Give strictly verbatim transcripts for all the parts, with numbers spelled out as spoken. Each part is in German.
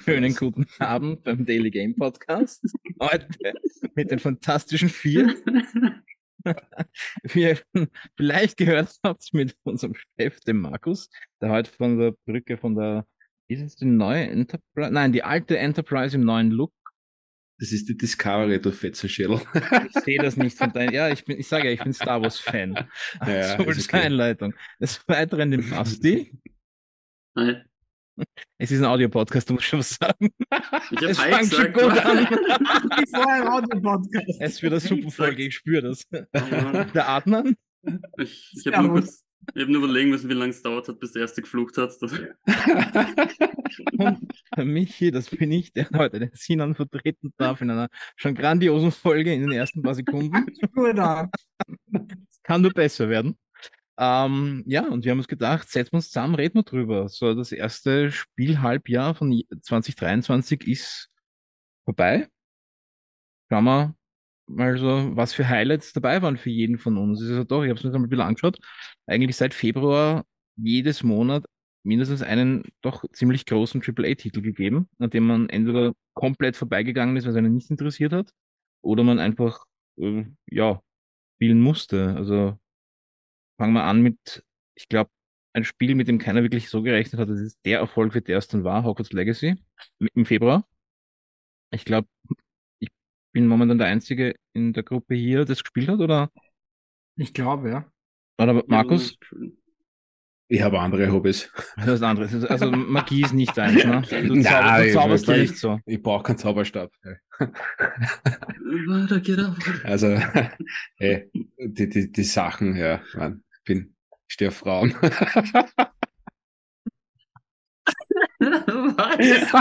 Schönen guten Abend beim Daily Game Podcast. Heute mit den Fantastischen Vier. Wie ihr vielleicht gehört habt mit unserem Chef, dem Markus, der heute von der Brücke von der, ist es die neue Enterprise? Nein, die alte Enterprise im neuen Look. Das ist die Discovery, du Fetzenschädel. Ich sehe das nicht von deinen, ja, ich bin, ich sage ja, ich bin Star Wars Fan. Ja, so ist ist okay. Einleitung. Des Weiteren den Basti. Hi. Es ist ein Audio-Podcast, du musst schon was sagen. Ich Es hab Hi fängt schon gesagt. gut an. Wie vorher im Audio-Podcast. Es wird eine super Folge, ich spüre das. Oh Mann. Der Adnan? Ich, ich habe nur, kurz- ich hab nur überlegen müssen, wie lange es dauert hat, bis der erste geflucht hat. Das, Und der Michi, das bin ich, der heute den Sinan vertreten darf in einer schon grandiosen Folge in den ersten paar Sekunden. Gut an. Kann nur besser werden. Ähm, ja, und wir haben uns gedacht, setzen wir uns zusammen, reden wir drüber. So, das erste Spielhalbjahr von zwanzig dreiundzwanzig ist vorbei. Schauen wir mal so, was für Highlights dabei waren für jeden von uns. Es ist ja doch, ich habe es mir mal ein bisschen angeschaut, eigentlich seit Februar jedes Monat mindestens einen doch ziemlich großen Triple A-Titel gegeben, an dem man entweder komplett vorbeigegangen ist, weil es einen nicht interessiert hat, oder man einfach, äh, ja, spielen musste. Also fangen wir an mit, ich glaube, ein Spiel, mit dem keiner wirklich so gerechnet hat, dass es der Erfolg wird, der es dann war, Hogwarts Legacy im Februar. Ich glaube, ich bin momentan der Einzige in der Gruppe hier, das gespielt hat, oder? Ich glaube, ja. Oder Markus? Ich habe andere Hobbys. Das ist anderes. Also Magie ist nicht deins, ne? Du, Nein, zauber, du ich- zauberst da ich- nicht so. Ich brauche keinen Zauberstab. Weiter geht er. Also, hey, die, die, die Sachen, ja, man, ich bin, ich stehe auf Frauen. Was?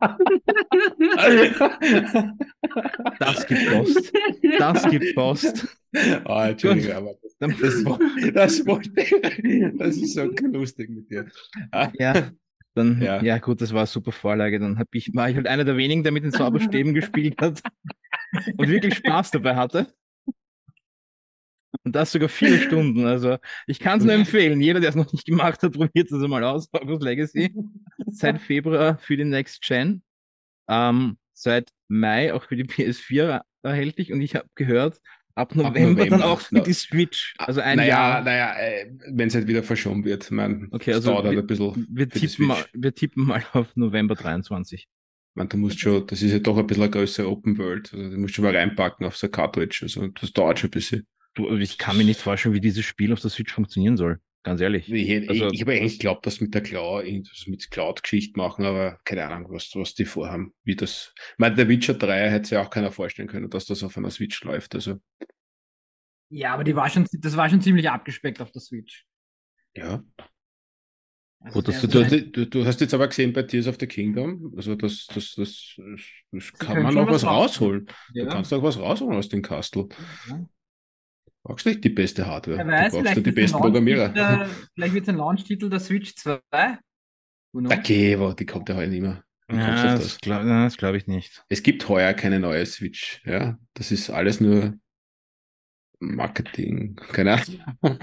Das gibt Post. Das gibt Post. Oh, Entschuldigung, aber das, das, wo- das, wollte- das ist so lustig mit dir. Ah, Ja, dann, ja. Ja. gut, das war eine super Vorlage. Dann hab ich, war ich halt einer der wenigen, der mit den Zauberstäben gespielt hat und wirklich Spaß dabei hatte. Und das sogar viele Stunden. Also ich kann es nur empfehlen. Jeder, der es noch nicht gemacht hat, probiert es mal aus. Hogwarts Legacy. Seit Februar für die Next Gen. Ähm, seit Mai auch für die P S vier erhältlich. Und ich habe gehört, ab November, November, dann auch für no. die Switch. Also ein naja, Jahr. naja, wenn es halt wieder verschoben wird. Man, Okay, also dauert halt wir, ein bisschen wir, für die tippen mal, Switch. wir tippen mal auf November dreiundzwanzig. Man, du musst schon, das ist ja doch ein bisschen eine größere Open World. Also, du musst schon mal reinpacken auf so ein Cartridge. Also, das dauert schon ein bisschen. Du, ich kann mir nicht vorstellen, wie dieses Spiel auf der Switch funktionieren soll. Ganz ehrlich. Ich, ich, Also- ich habe eigentlich geglaubt, dass mit der Cloud, irgendwas mit Cloud-Geschichte machen, aber keine Ahnung, was, was die vorhaben, wie das. Ich meine, der Witcher drei hätte sich ja auch keiner vorstellen können, dass das auf einer Switch läuft. Also, Ja, aber die war schon, das war schon ziemlich abgespeckt auf der Switch. ja. Also Gut, dass der- du- Du, du, du hast jetzt aber gesehen bei Tears of the Kingdom, also das, das, das, das, das kann können man schon noch was was rausholen. Ja. Du kannst auch was rausholen aus dem Castle. Ja. Du brauchst nicht die beste Hardware, Wer du weiß, brauchst vielleicht ja die wird's ein besten Programmierer. Launchtitel- vielleicht wird es ein Launch-Titel der Switch zwei. Who knows? Okay, aber die kommt ja heute nicht mehr. Wie kommst du Ja, auf das das? glaube glaub ich nicht. Es gibt heuer keine neue Switch, ja. Das ist alles nur Marketing, keine Ahnung.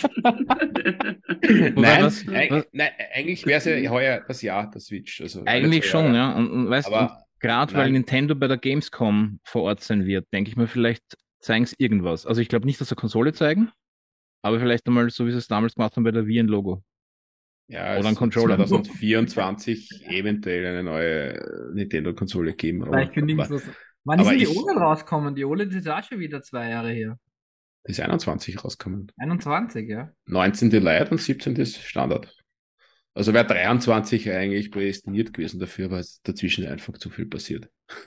nein, was- eig- was- nein, eigentlich wäre es ja heuer das Jahr der Switch. Also alle Eigentlich zwei schon, Jahre. ja. Und, und weißt du, Aber gerade weil nein. Nintendo bei der Gamescom vor Ort sein wird, denke ich mir, vielleicht zeigen sie irgendwas. Also ich glaube nicht, dass sie Konsole zeigen, aber vielleicht einmal, so wie sie es damals gemacht haben bei der Wii, ein Logo. Ja, Oder es ein wird Controller. zwanzig vierundzwanzig eventuell eine neue äh, Nintendo-Konsole geben. Aber, Vielleicht kündigen aber sie das. Wann ist aber denn die ich- O L E D rausgekommen? Die O L E D ist auch schon wieder zwei Jahre her. ist einundzwanzig rausgekommen. einundzwanzig, ja. neunzehnte Light und siebzehnte ist Standard. Also wäre dreiundzwanzig eigentlich prädestiniert gewesen dafür, weil es dazwischen einfach zu viel passiert.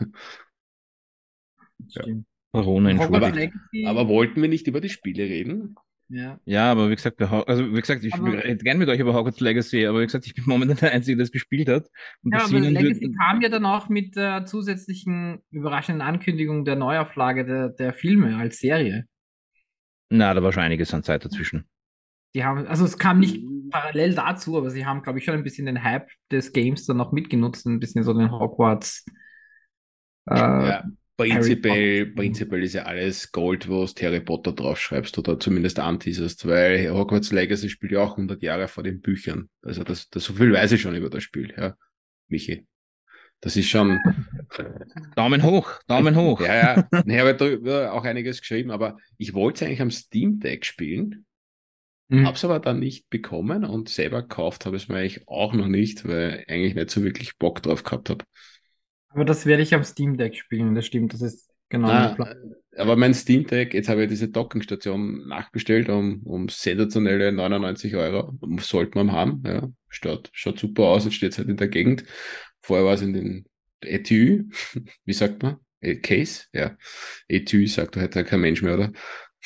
Ja. Stimmt. Corona, Hogwarts entschuldigt. Legacy, Aber wollten wir nicht über die Spiele reden? ja. Ja, aber wie gesagt, wir Ho- also wie gesagt, ich Aber- rede gerne mit euch über Hogwarts Legacy, aber wie gesagt, ich bin momentan der Einzige, der es gespielt hat. Und Ja, das aber Sinan Legacy wird- kam ja dann auch mit der zusätzlichen überraschenden Ankündigung der Neuauflage der, der Filme als Serie. Na, da war schon einiges an Zeit dazwischen. Die haben, also es kam nicht parallel dazu, aber sie haben, glaube ich, schon ein bisschen den Hype des Games dann noch mitgenutzt, ein bisschen so den Hogwarts. Äh, Ja, prinzipiell, Potter. prinzipiell ist ja alles Gold, wo du Harry Potter draufschreibst oder zumindest anteaserst, weil Hogwarts Legacy spielt ja auch hundert Jahre vor den Büchern. Also das, das, so viel weiß ich schon über das Spiel, ja, Michi. Das ist schon, Daumen hoch, Daumen hoch. ja, ja, ich habe darüber auch einiges geschrieben, aber ich wollte es eigentlich am Steam Deck spielen, Mhm. habe es aber dann nicht bekommen und selber gekauft habe ich es mir eigentlich auch noch nicht, weil ich eigentlich nicht so wirklich Bock drauf gehabt habe. Aber das werde ich am Steam Deck spielen, das stimmt, das ist genau mein Na, Plan. aber mein Steam Deck, jetzt habe ich diese Dockingstation nachbestellt um, um sensationelle neunundneunzig Euro. Sollte man haben, ja. Schaut, schaut super aus, jetzt steht es halt in der Gegend. Vorher war es in den Etui, wie sagt man? Äh, Case? Ja. Etui sagt heute kein Mensch mehr, oder?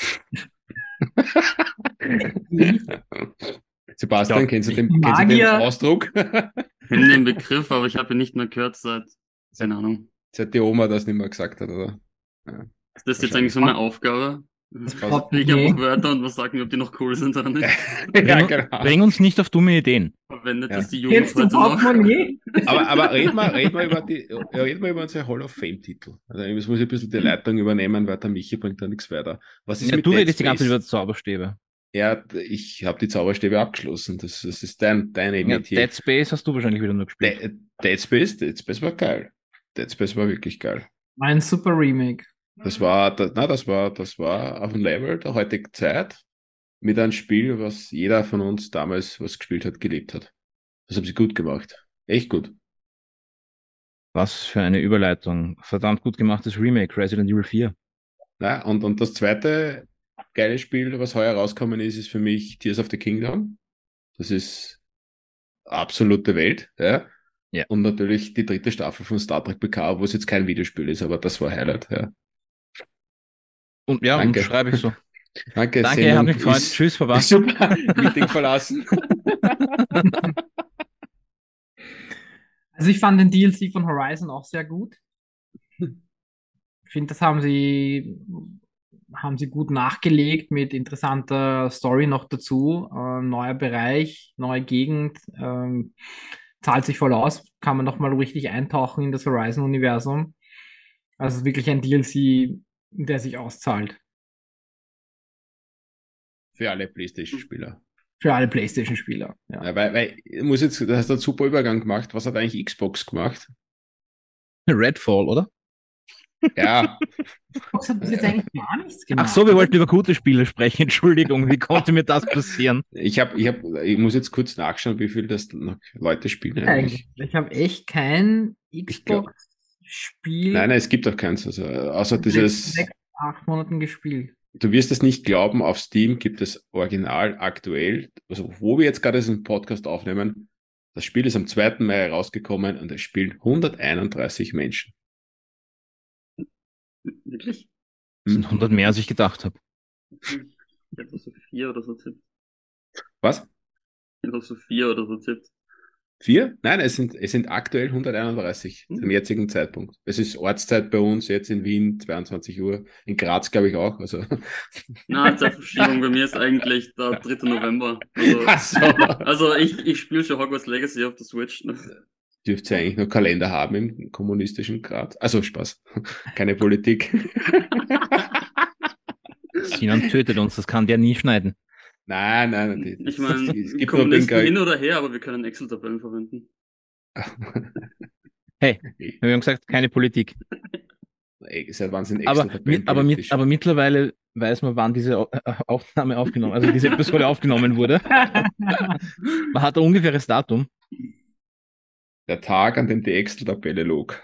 Sebastian, Ja, kennst du ich den, kennst du den Magier. Ausdruck? Ich kenne den Begriff, aber ich habe ihn nicht mehr gehört seit, keine Ahnung. Seit die Oma das nicht mehr gesagt hat, oder? Ja, Ist das jetzt wahrscheinlich. eigentlich so eine Aufgabe? Was? Ich einfach Wörter und was sagen, ob die noch cool sind oder nicht. Ja, Bring, genau. bring uns nicht auf dumme Ideen. Verwendet Ja. das die Jugend Kennst du heute noch? Portemonnaie? Aber, aber red mal, red mal über die, ja, red mal über unsere Hall of Fame-Titel. Also jetzt muss ich ein bisschen die Leitung übernehmen, weil der Michi bringt da nichts weiter. Was ist Ja, mit du Dead redest die ganze Zeit Space? über Zauberstäbe. Ja, ich habe die Zauberstäbe abgeschlossen. Das, das ist dein, dein Ja, Metier. Dead Space hast du wahrscheinlich wieder nur gespielt. Dead, Dead Space, Dead Space war geil. Dead Space war wirklich geil. Mein super Remake. Das war, da- na, das war, das war auf dem Level der heutigen Zeit mit einem Spiel, was jeder von uns damals, was gespielt hat, gelebt hat. Das haben sie gut gemacht. Echt gut. Was für eine Überleitung. Verdammt gut gemachtes Remake, Resident Evil vier. Ja, und, und das zweite geile Spiel, was heuer rausgekommen ist, ist für mich Tears of the Kingdom. Das ist absolute Welt, ja. Ja. Und natürlich die dritte Staffel von Star Trek P K, wo es jetzt kein Videospiel ist, aber das war Highlight, ja. Und ja, Danke. und schreibe ich so. Danke, Danke, Sendung hat mich gefreut. ist- Tschüss, Baba. Super, Meeting verlassen. Also ich fand den D L C von Horizon auch sehr gut. Ich finde, das haben sie, haben sie gut nachgelegt mit interessanter Story noch dazu. Äh, neuer Bereich, neue Gegend, ähm, zahlt sich voll aus. Kann man nochmal richtig eintauchen in das Horizon-Universum. Also wirklich ein D L C, der sich auszahlt. Für alle PlayStation-Spieler. Für alle PlayStation-Spieler. Ja. Ja, weil, weil, ich muss jetzt, du hast einen super Übergang gemacht. Was hat eigentlich Xbox gemacht? Redfall, oder? Ja, Xbox hat bis jetzt eigentlich gar nichts gemacht. Ach so, wir wollten über gute Spiele sprechen. Entschuldigung, wie konnte mir das passieren? ich habe, ich habe, ich muss jetzt kurz nachschauen, wie viel das noch Leute spielen eigentlich. eigentlich. Ich habe echt kein Ich glaub- Xbox-Spiel Nein, nein, es gibt auch keins. Also, außer in den letzten dieses, sechs, acht Monaten gespielt. du wirst es nicht glauben, auf Steam gibt es original aktuell, also wo wir jetzt gerade diesen Podcast aufnehmen, das Spiel ist am zweiten Mai rausgekommen und es spielen hunderteinunddreißig Menschen. Wirklich? Das sind hundert mehr, als ich gedacht habe. Ich hätte so vier oder so tippt. Was? Ich hätte so vier oder so tippt. Vier? Nein, es sind, es sind aktuell hunderteinunddreißig Hm. zum jetzigen Zeitpunkt. Es ist Ortszeit bei uns, jetzt in Wien, zweiundzwanzig Uhr, in Graz glaube ich auch. Also. Na, Zeitverschiebung bei mir ist eigentlich der dritte November. Also, Ach so. also ich, ich spiele schon Hogwarts Legacy auf der Switch. Dürft ihr eigentlich noch Kalender haben im kommunistischen Grad? Also Spaß. Keine Politik. Sinan tötet uns, das kann der nie schneiden. Nein, nein, die, Ich meine, es gibt nur den Kommunisten hin Geil. oder her, aber wir können Excel-Tabellen verwenden. Hey, wir haben gesagt, keine Politik. Seit wann sind Aber, Excel-Tabellen mit, aber, mit, politisch? aber mittlerweile weiß man, wann diese Au- äh, Aufnahme aufgenommen, also diese Episode aufgenommen wurde. Man hat ein ungefähres Datum. Der Tag, an dem die Excel-Tabelle log.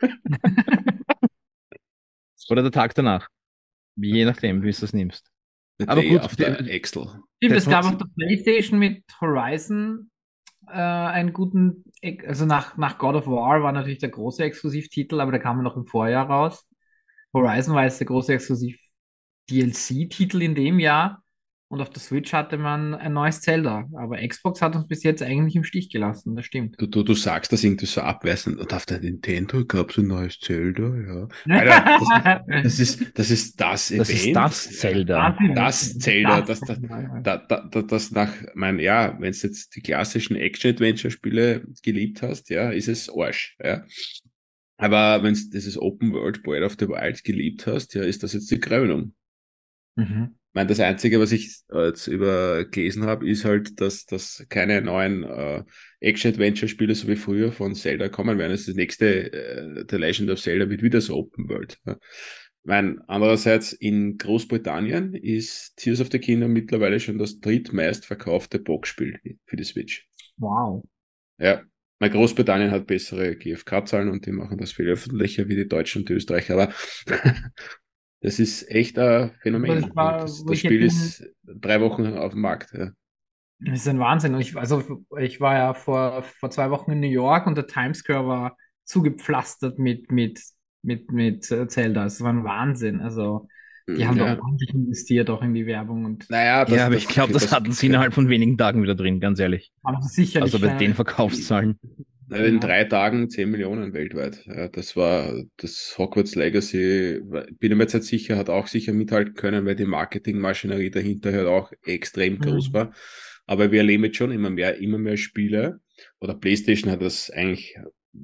Oder der Tag danach. Je nachdem, wie du es nimmst. The Aber day gut, after der- Excel. Stimmt, es Das gab muss- auf der PlayStation mit Horizon äh, einen guten, Ex- also nach, nach God of War war natürlich der große Exklusivtitel, aber der kam ja noch im Vorjahr raus. Horizon war jetzt der große Exklusiv-D L C-Titel in dem Jahr und auf der Switch hatte man ein neues Zelda, aber Xbox hat uns bis jetzt eigentlich im Stich gelassen, das stimmt. Du, du, du sagst das irgendwie so abweisend. Und auf der Nintendo gab es ein neues Zelda, ja. Alter, das, das ist das ist das Das ist Event. das Zelda. Das Zelda, das, das, da, da, da, das nach, mein, ja, wenn du jetzt die klassischen Action-Adventure-Spiele geliebt hast, ja, ist es Arsch, ja. Aber wenn du dieses Open World Breath of the Wild geliebt hast, ja, ist das jetzt die Krönung. Mhm. meine, das Einzige, was ich äh, jetzt über gelesen habe, ist halt, dass, dass keine neuen äh, Action-Adventure-Spiele so wie früher von Zelda kommen werden. Das, das nächste äh, The Legend of Zelda wird wieder so Open World. Ja. Ich meine, andererseits in Großbritannien ist Tears of the Kingdom mittlerweile schon das drittmeist verkaufte Boxspiel für die Switch. Wow. Ja, mein Großbritannien hat bessere G F K-Zahlen und die machen das viel öffentlicher wie die Deutschen und die Österreicher, aber das ist echt ein Phänomen. Das war, Das, wo das ich jetzt Spiel in, ist drei Wochen auf dem Markt. Ja. das ist ein Wahnsinn. Und ich, also ich war ja vor, vor zwei Wochen in New York und der Times Square war zugepflastert mit, mit, mit, mit äh, Zelda. Es war ein Wahnsinn. Also die haben da Ja. ordentlich investiert, auch in die Werbung und Naja, Ja, das, aber das, ich glaube, das das, hatten sie innerhalb von wenigen Tagen wieder drin, ganz ehrlich. haben sie sicherlich Also bei den äh, Verkaufszahlen. in ja. drei Tagen zehn Millionen weltweit. Ja, das war das Hogwarts Legacy. Bin mir jetzt nicht sicher, hat auch sicher mithalten können, weil die Marketingmaschinerie dahinter halt auch extrem groß Mhm. war. Aber wir erleben jetzt schon immer mehr, immer mehr Spiele. Oder PlayStation hat das eigentlich,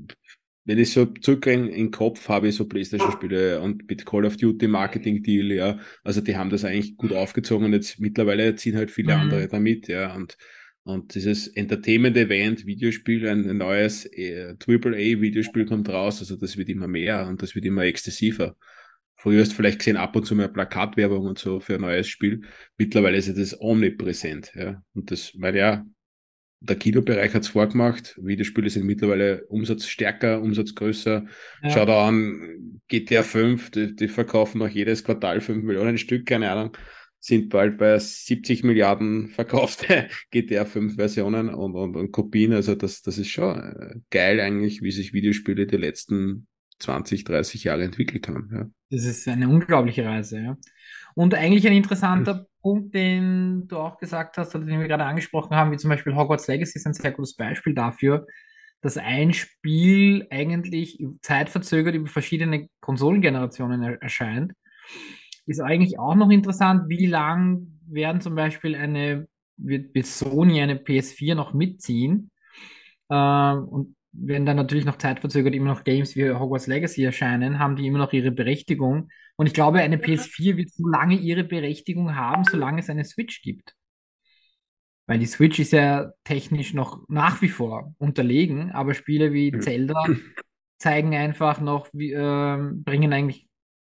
wenn ich so zurück in, in den Kopf habe, ich so PlayStation-Spiele und mit Call of Duty Marketing-Deal, ja. Also die haben das eigentlich gut aufgezogen und jetzt mittlerweile ziehen halt viele andere Mhm. damit, ja. Und und dieses Entertainment-Event, Videospiel, ein, ein neues äh, Triple A-Videospiel kommt raus, also das wird immer mehr und das wird immer exzessiver. Früher hast du vielleicht gesehen, ab und zu mehr Plakatwerbung und so für ein neues Spiel. Mittlerweile ist das omnipräsent, ja. Und das, weil ja, der Kinobereich hat's vorgemacht. Videospiele sind mittlerweile umsatzstärker, umsatzgrößer. Schau Ja. da an, G T A fünf, die, die verkaufen noch jedes Quartal fünf Millionen Stück, keine Ahnung, sind bald bei siebzig Milliarden verkaufte G T A fünf Versionen und, und, und Kopien. Also das, das ist schon äh, geil eigentlich, wie sich Videospiele die letzten zwanzig, dreißig Jahre entwickelt haben. Ja. Das ist eine unglaubliche Reise, ja. Und eigentlich ein interessanter Punkt, den du auch gesagt hast, oder den wir gerade angesprochen haben, wie zum Beispiel Hogwarts Legacy ist ein sehr gutes Beispiel dafür, dass ein Spiel eigentlich zeitverzögert über verschiedene Konsolengenerationen er erscheint. Ist eigentlich auch noch interessant, wie lang werden zum Beispiel eine, wird, wird Sony eine P S vier noch mitziehen? Ähm, und wenn dann natürlich noch zeitverzögert immer noch Games wie Hogwarts Legacy erscheinen, haben die immer noch ihre Berechtigung. Und ich glaube, eine P S vier wird so lange ihre Berechtigung haben, solange es eine Switch gibt. Weil die Switch ist ja technisch noch nach wie vor unterlegen, aber Spiele wie Zelda zeigen einfach noch, wie, ähm, bringen eigentlich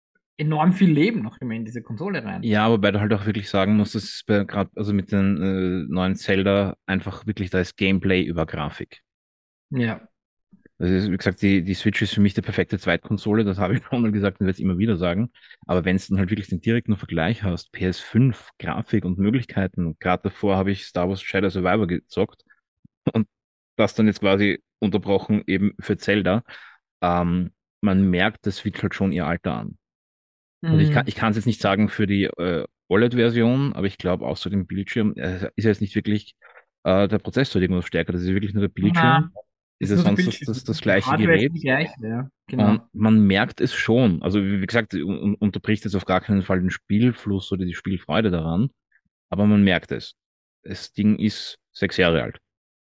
enorm viel Leben noch immer in diese Konsole rein. Ja, wobei du halt auch wirklich sagen musst, das ist gerade, also mit den äh, neuen Zelda einfach wirklich, da ist Gameplay über Grafik. Ja. Also ist, wie gesagt, die, die Switch ist für mich die perfekte Zweitkonsole, das habe ich schon mal gesagt und werde es immer wieder sagen. Aber wenn du dann halt wirklich den direkten Vergleich hast, P S fünf, Grafik und Möglichkeiten, gerade davor habe ich Star Wars Jedi Survivor gezockt und das dann jetzt quasi unterbrochen eben für Zelda. Ähm, Man merkt, das wird halt schon ihr Alter an. Und ich kann, Mhm. ich kann es jetzt nicht sagen für die äh, O L E D-Version, aber ich glaube auch so dem Bildschirm äh, ist jetzt nicht wirklich äh, der Prozessor irgendwas stärker. Das ist wirklich nur der Na, Bildschirm. Ist ist ja nur der sonst das, Bildschirm. das, das Die gleiche Hardware ist Gerät. die gleiche, ja. Und Genau. man merkt es schon. Also wie wie gesagt, un unterbricht jetzt auf gar keinen Fall den Spielfluss oder die Spielfreude daran. Aber man merkt es. Das Ding ist sechs Jahre alt.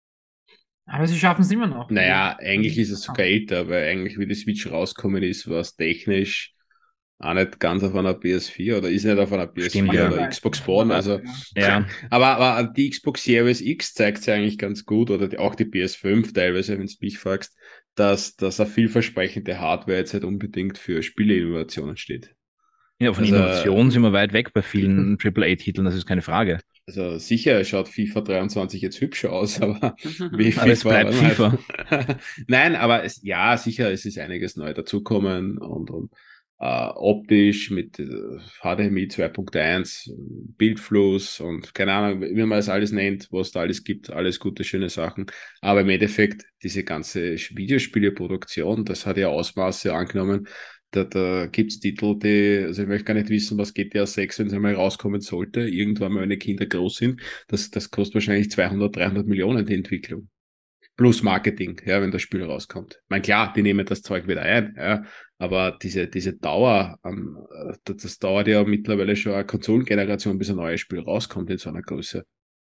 Aber sie schaffen es immer noch. Also, Naja, eigentlich ist es sogar älter, weil eigentlich, wie die Switch rausgekommen ist, war es technisch auch nicht ganz auf einer P S vier oder ist nicht auf einer P S Stimmt, vier ja. oder Spielweise, Xbox One. Spielweise, Also, ja. Ja, aber, aber die Xbox Series X zeigt ja eigentlich ganz gut oder die, auch die P S fünf teilweise, wenn du mich fragst, dass, dass eine vielversprechende Hardware jetzt nicht unbedingt für Spieleinnovationen steht. ja, von Also, Innovation sind wir weit weg bei vielen Triple A-Titeln, das ist keine Frage. also sicher schaut FIFA dreiundzwanzig jetzt hübscher aus, aber wie Aber es FIFA, bleibt weiß man FIFA. halt. Nein, aber es, ja, sicher, es ist einiges neu dazukommen und, und äh, optisch mit äh, H D M I zwei Punkt eins, Bildfluss und keine Ahnung, wie man das alles nennt, was da alles gibt, alles gute, schöne Sachen. Aber im Endeffekt, diese ganze Videospieleproduktion, das hat ja Ausmaße angenommen. Da, da gibt's Titel, die, also ich möchte gar nicht wissen, was G T A sechs, wenn es einmal rauskommen sollte, irgendwann mal, wenn die Kinder groß sind, das, das kostet wahrscheinlich zweihundert, dreihundert Millionen die Entwicklung. Plus Marketing, ja, wenn das Spiel rauskommt. Ich meine, klar, die nehmen das Zeug wieder ein, ja, aber diese, diese Dauer, ähm, das, das dauert ja mittlerweile schon eine Konsolengeneration, bis ein neues Spiel rauskommt in so einer Größe.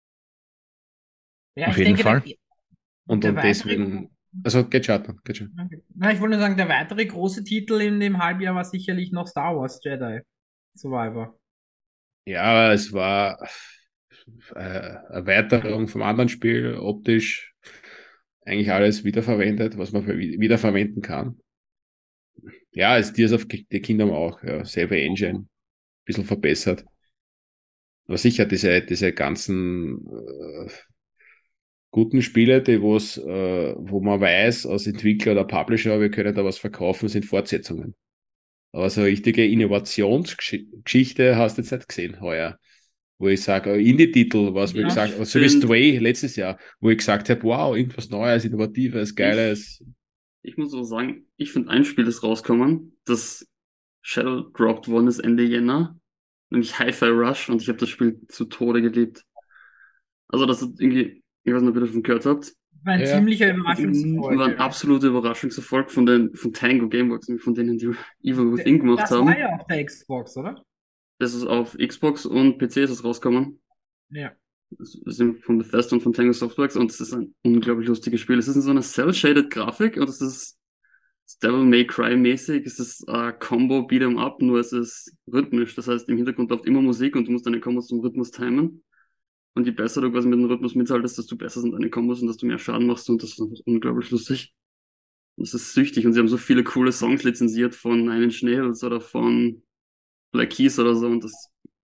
Ja, Auf ich jeden denke, der, Fall. Und, der und weitere, deswegen, also geht schon, geht schon. na, ich wollte nur sagen, der weitere große Titel in dem Halbjahr war sicherlich noch Star Wars Jedi Survivor. Ja, es war äh, Erweiterung vom anderen Spiel, optisch eigentlich alles wiederverwendet, was man für, wiederverwenden kann. Ja, es Tears of the Kingdom auch, ja, selbe Engine, bisschen verbessert. Aber sicher, diese, diese ganzen äh, guten Spiele, die wo's, äh, wo man weiß, als Entwickler oder Publisher, wir können da was verkaufen, sind Fortsetzungen. Aber so eine richtige Innovationsgeschichte hast du jetzt nicht gesehen heuer. Wo ich sage, Indie-Titel, was wir Ja, gesagt, ich so wie find- Stray letztes Jahr, wo ich gesagt habe, wow, irgendwas Neues, Innovatives, Geiles. Ich muss so sagen, ich finde ein Spiel ist rausgekommen, das Shadow dropped worden ist Ende Jänner, nämlich Hi-Fi Rush, und ich habe das Spiel zu Tode geliebt. Also das ist irgendwie, ich weiß nicht, ob ihr davon gehört habt, War ein Ja. ziemlicher war Überraschungserfolg. ein Ja. absoluter Überraschungserfolg von den von Tango Gameworks, nämlich von denen, die Evil Within gemacht Das haben. war ja auf der Xbox, oder? Das ist auf Xbox und P C ist es rausgekommen. Ja. Das ist eben von Bethesda und von Tango Softworks, und es ist ein unglaublich lustiges Spiel. Es ist in so einer cel-shaded Grafik, und es ist Devil May Cry mäßig. Es ist äh, Combo Beat'em Up, nur es ist rhythmisch. Das heißt, im Hintergrund läuft immer Musik und du musst deine Kombos zum Rhythmus timen. Und je besser du quasi mit dem Rhythmus mithaltest, desto besser sind deine Kombos und desto mehr Schaden machst du, und das ist einfach unglaublich lustig. Das ist süchtig, und sie haben so viele coole Songs lizenziert von Nine Inch Nails oder von Black Keys oder so, und das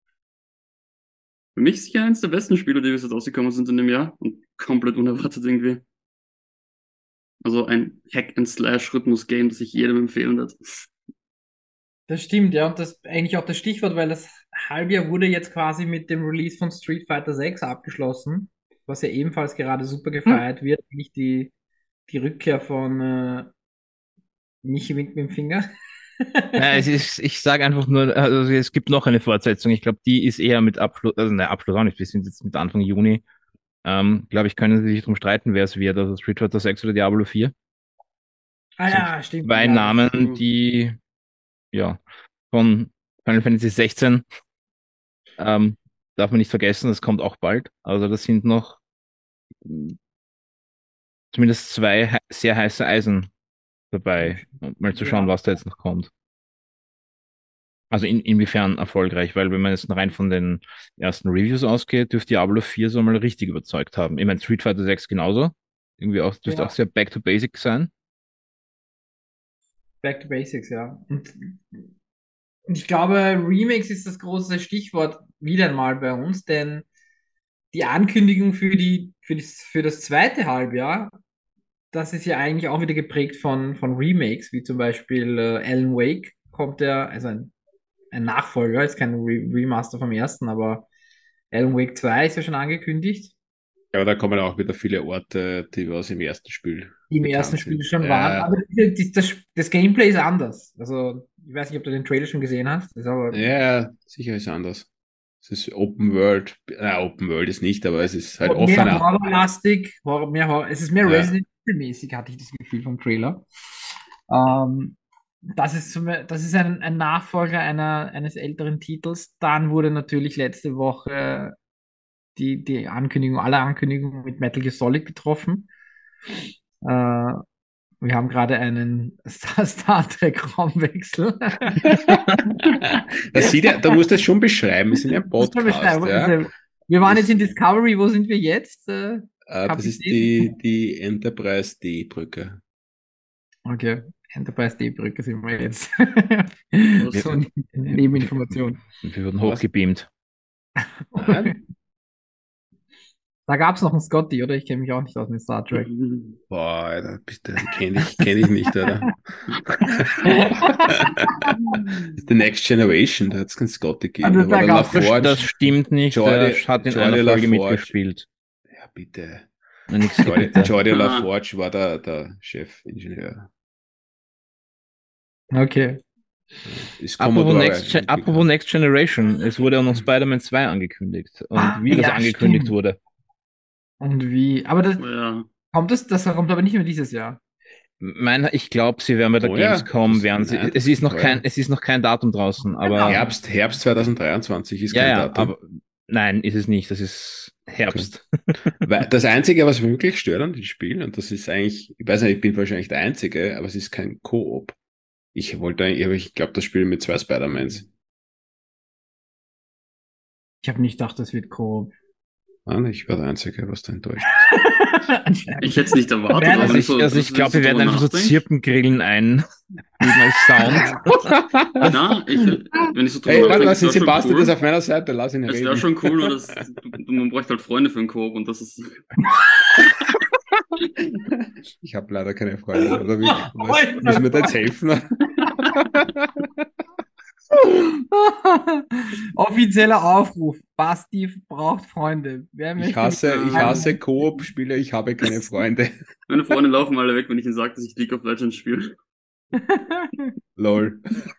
für mich sicher eins der besten Spiele, die bis jetzt rausgekommen sind in dem Jahr, und komplett unerwartet irgendwie. Also ein Hack-and-Slash-Rhythmus-Game, das ich jedem empfehlen würde. Das stimmt, ja. Und das ist eigentlich auch das Stichwort, weil das Halbjahr wurde jetzt quasi mit dem Release von Street Fighter sechs abgeschlossen, was ja ebenfalls gerade super gefeiert wird. Nicht die, die Rückkehr von äh, Michi winkt mit dem Finger. Ja, es ist, ich sage einfach nur, also es gibt noch eine Fortsetzung. Ich glaube, die ist eher mit Abschluss, also ne, Abschluss auch nicht, wir sind jetzt mit Anfang Juni. Ähm, glaube ich, können sie sich drum streiten, wer es wird, also Street Fighter sechs oder Diablo vier. Ah Sind ja, stimmt. zwei Ja, Namen, Mhm. die, ja, von Final Fantasy sechzehn, ähm, darf man nicht vergessen, das kommt auch bald. Also das sind noch mm, zumindest zwei hei- sehr heiße Eisen dabei, um mal zu schauen, ja. was da jetzt noch kommt. Also in, inwiefern erfolgreich, weil wenn man jetzt rein von den ersten Reviews ausgeht, dürfte Diablo vier so mal richtig überzeugt haben. Ich meine, Street Fighter sechs genauso. Irgendwie auch, dürfte auch Ja. sehr back to basic sein. Back to Basics, ja. Und, und ich glaube, Remix ist das große Stichwort wieder einmal bei uns, denn die Ankündigung für die, für die, für das zweite Halbjahr, das ist ja eigentlich auch wieder geprägt von, von Remakes, wie zum Beispiel äh, Alan Wake kommt ja, also ein, ein Nachfolger, ist kein Re Remaster vom ersten, aber Alan Wake zwei ist ja schon angekündigt, Ja, aber da kommen auch wieder viele Orte, die was im ersten Spiel die im bekannt ersten Spiel sind. schon waren, Ja, aber das, das, das, das Gameplay ist anders. Also, ich weiß nicht, ob du den Trailer schon gesehen hast, das ist aber ja, sicher ist anders. Es ist Open World. Äh, Open World ist nicht, aber es ist halt mehr offener. horrorlastig, Horror, mehr Horror, es ist mehr Ja. Resident Evil-mäßig, hatte ich das Gefühl vom Trailer. Ähm, das ist, zum- das ist ein, ein Nachfolger einer, eines älteren Titels. Dann wurde natürlich letzte Woche die, die Ankündigung, alle Ankündigungen mit Metal Gear Solid getroffen. Äh, wir haben gerade einen Star, Star Trek Raumwechsel. Das sieht ja, da musst du das schon beschreiben. Wir sind ja ein Das ist eine Podcast. Beschreibung. Ja. Also, wir waren Das- jetzt in Discovery, wo sind wir jetzt? Äh, Äh, das ist Kapitän? die, die Enterprise D-Brücke. Okay, Enterprise D-Brücke sind wir jetzt. Was? So eine Nebeninformation. Wir wurden Was? hochgebeamt. Nein? Da gab es noch einen Scotty, oder? Ich kenne mich auch nicht aus mit Star Trek. Boah, Alter, bitte, kenne ich, kenn ich nicht, oder? Das ist die Next Generation, da hat es keinen Scotty gegeben. Also, Da war da der gab's- Das, LaForge. das stimmt nicht, Jordi- der hat in Jordi einer Folge LaForge. mitgespielt. Ja, bitte. Na, nix Jordi, bitte. Jordi Ah. LaForge war der, der Chefingenieur. Okay. Ist Apropos Commodore Next, Gen- Entwickler. apropos Next Generation, es wurde auch noch Spider-Man zwei angekündigt. Und Ah, wie das ja, angekündigt stimmt. wurde. Und wie? Aber das Ja, kommt das, das kommt aber nicht mehr dieses Jahr. Mein, ich glaube, sie werden bei der Oh ja, Gamescom, das- werden sie, nein, es das ist noch kommt kein, heuer. es ist noch kein Datum draußen, aber, Herbst, Herbst zwanzig dreiundzwanzig ist ja, kein ja, Datum. aber, nein, ist es nicht, das ist Herbst. Weil das Einzige, was mich wirklich stört an dem Spiel, und das ist eigentlich, ich weiß nicht, ich bin wahrscheinlich der Einzige, aber es ist kein Koop. Ich wollte eigentlich, aber ich glaube, das Spiel mit zwei Spider-Mans. Ich habe nicht gedacht, das wird Koop. Mann, ich war der Einzige, was da enttäuscht Ich hätte es nicht erwartet, Nein, aber Also wenn ich, so, also das- ich wenn glaube, wir so werden drüber einfach so nachdenke- Zirpengrillen ein als Sound. Na, ich, wenn ich so drüber Hey, warte, nachdenke, lass ihn, es wäre schon Sebastian cool. ist auf meiner Seite, lass ihn Es reden. wäre schon cool, nur dass du, man bräuchte halt Freunde für einen Koop und das ist. Ich habe leider keine Freunde. Oder wie, was, müssen wir da jetzt helfen? Offizieller Aufruf. Basti braucht Freunde. Wer Ich möchte hasse, mit- ich hasse Koop-Spiele, ich habe keine Freunde. Meine Freunde laufen alle weg, wenn ich ihnen sage, dass ich League of Legends spiele. Lol.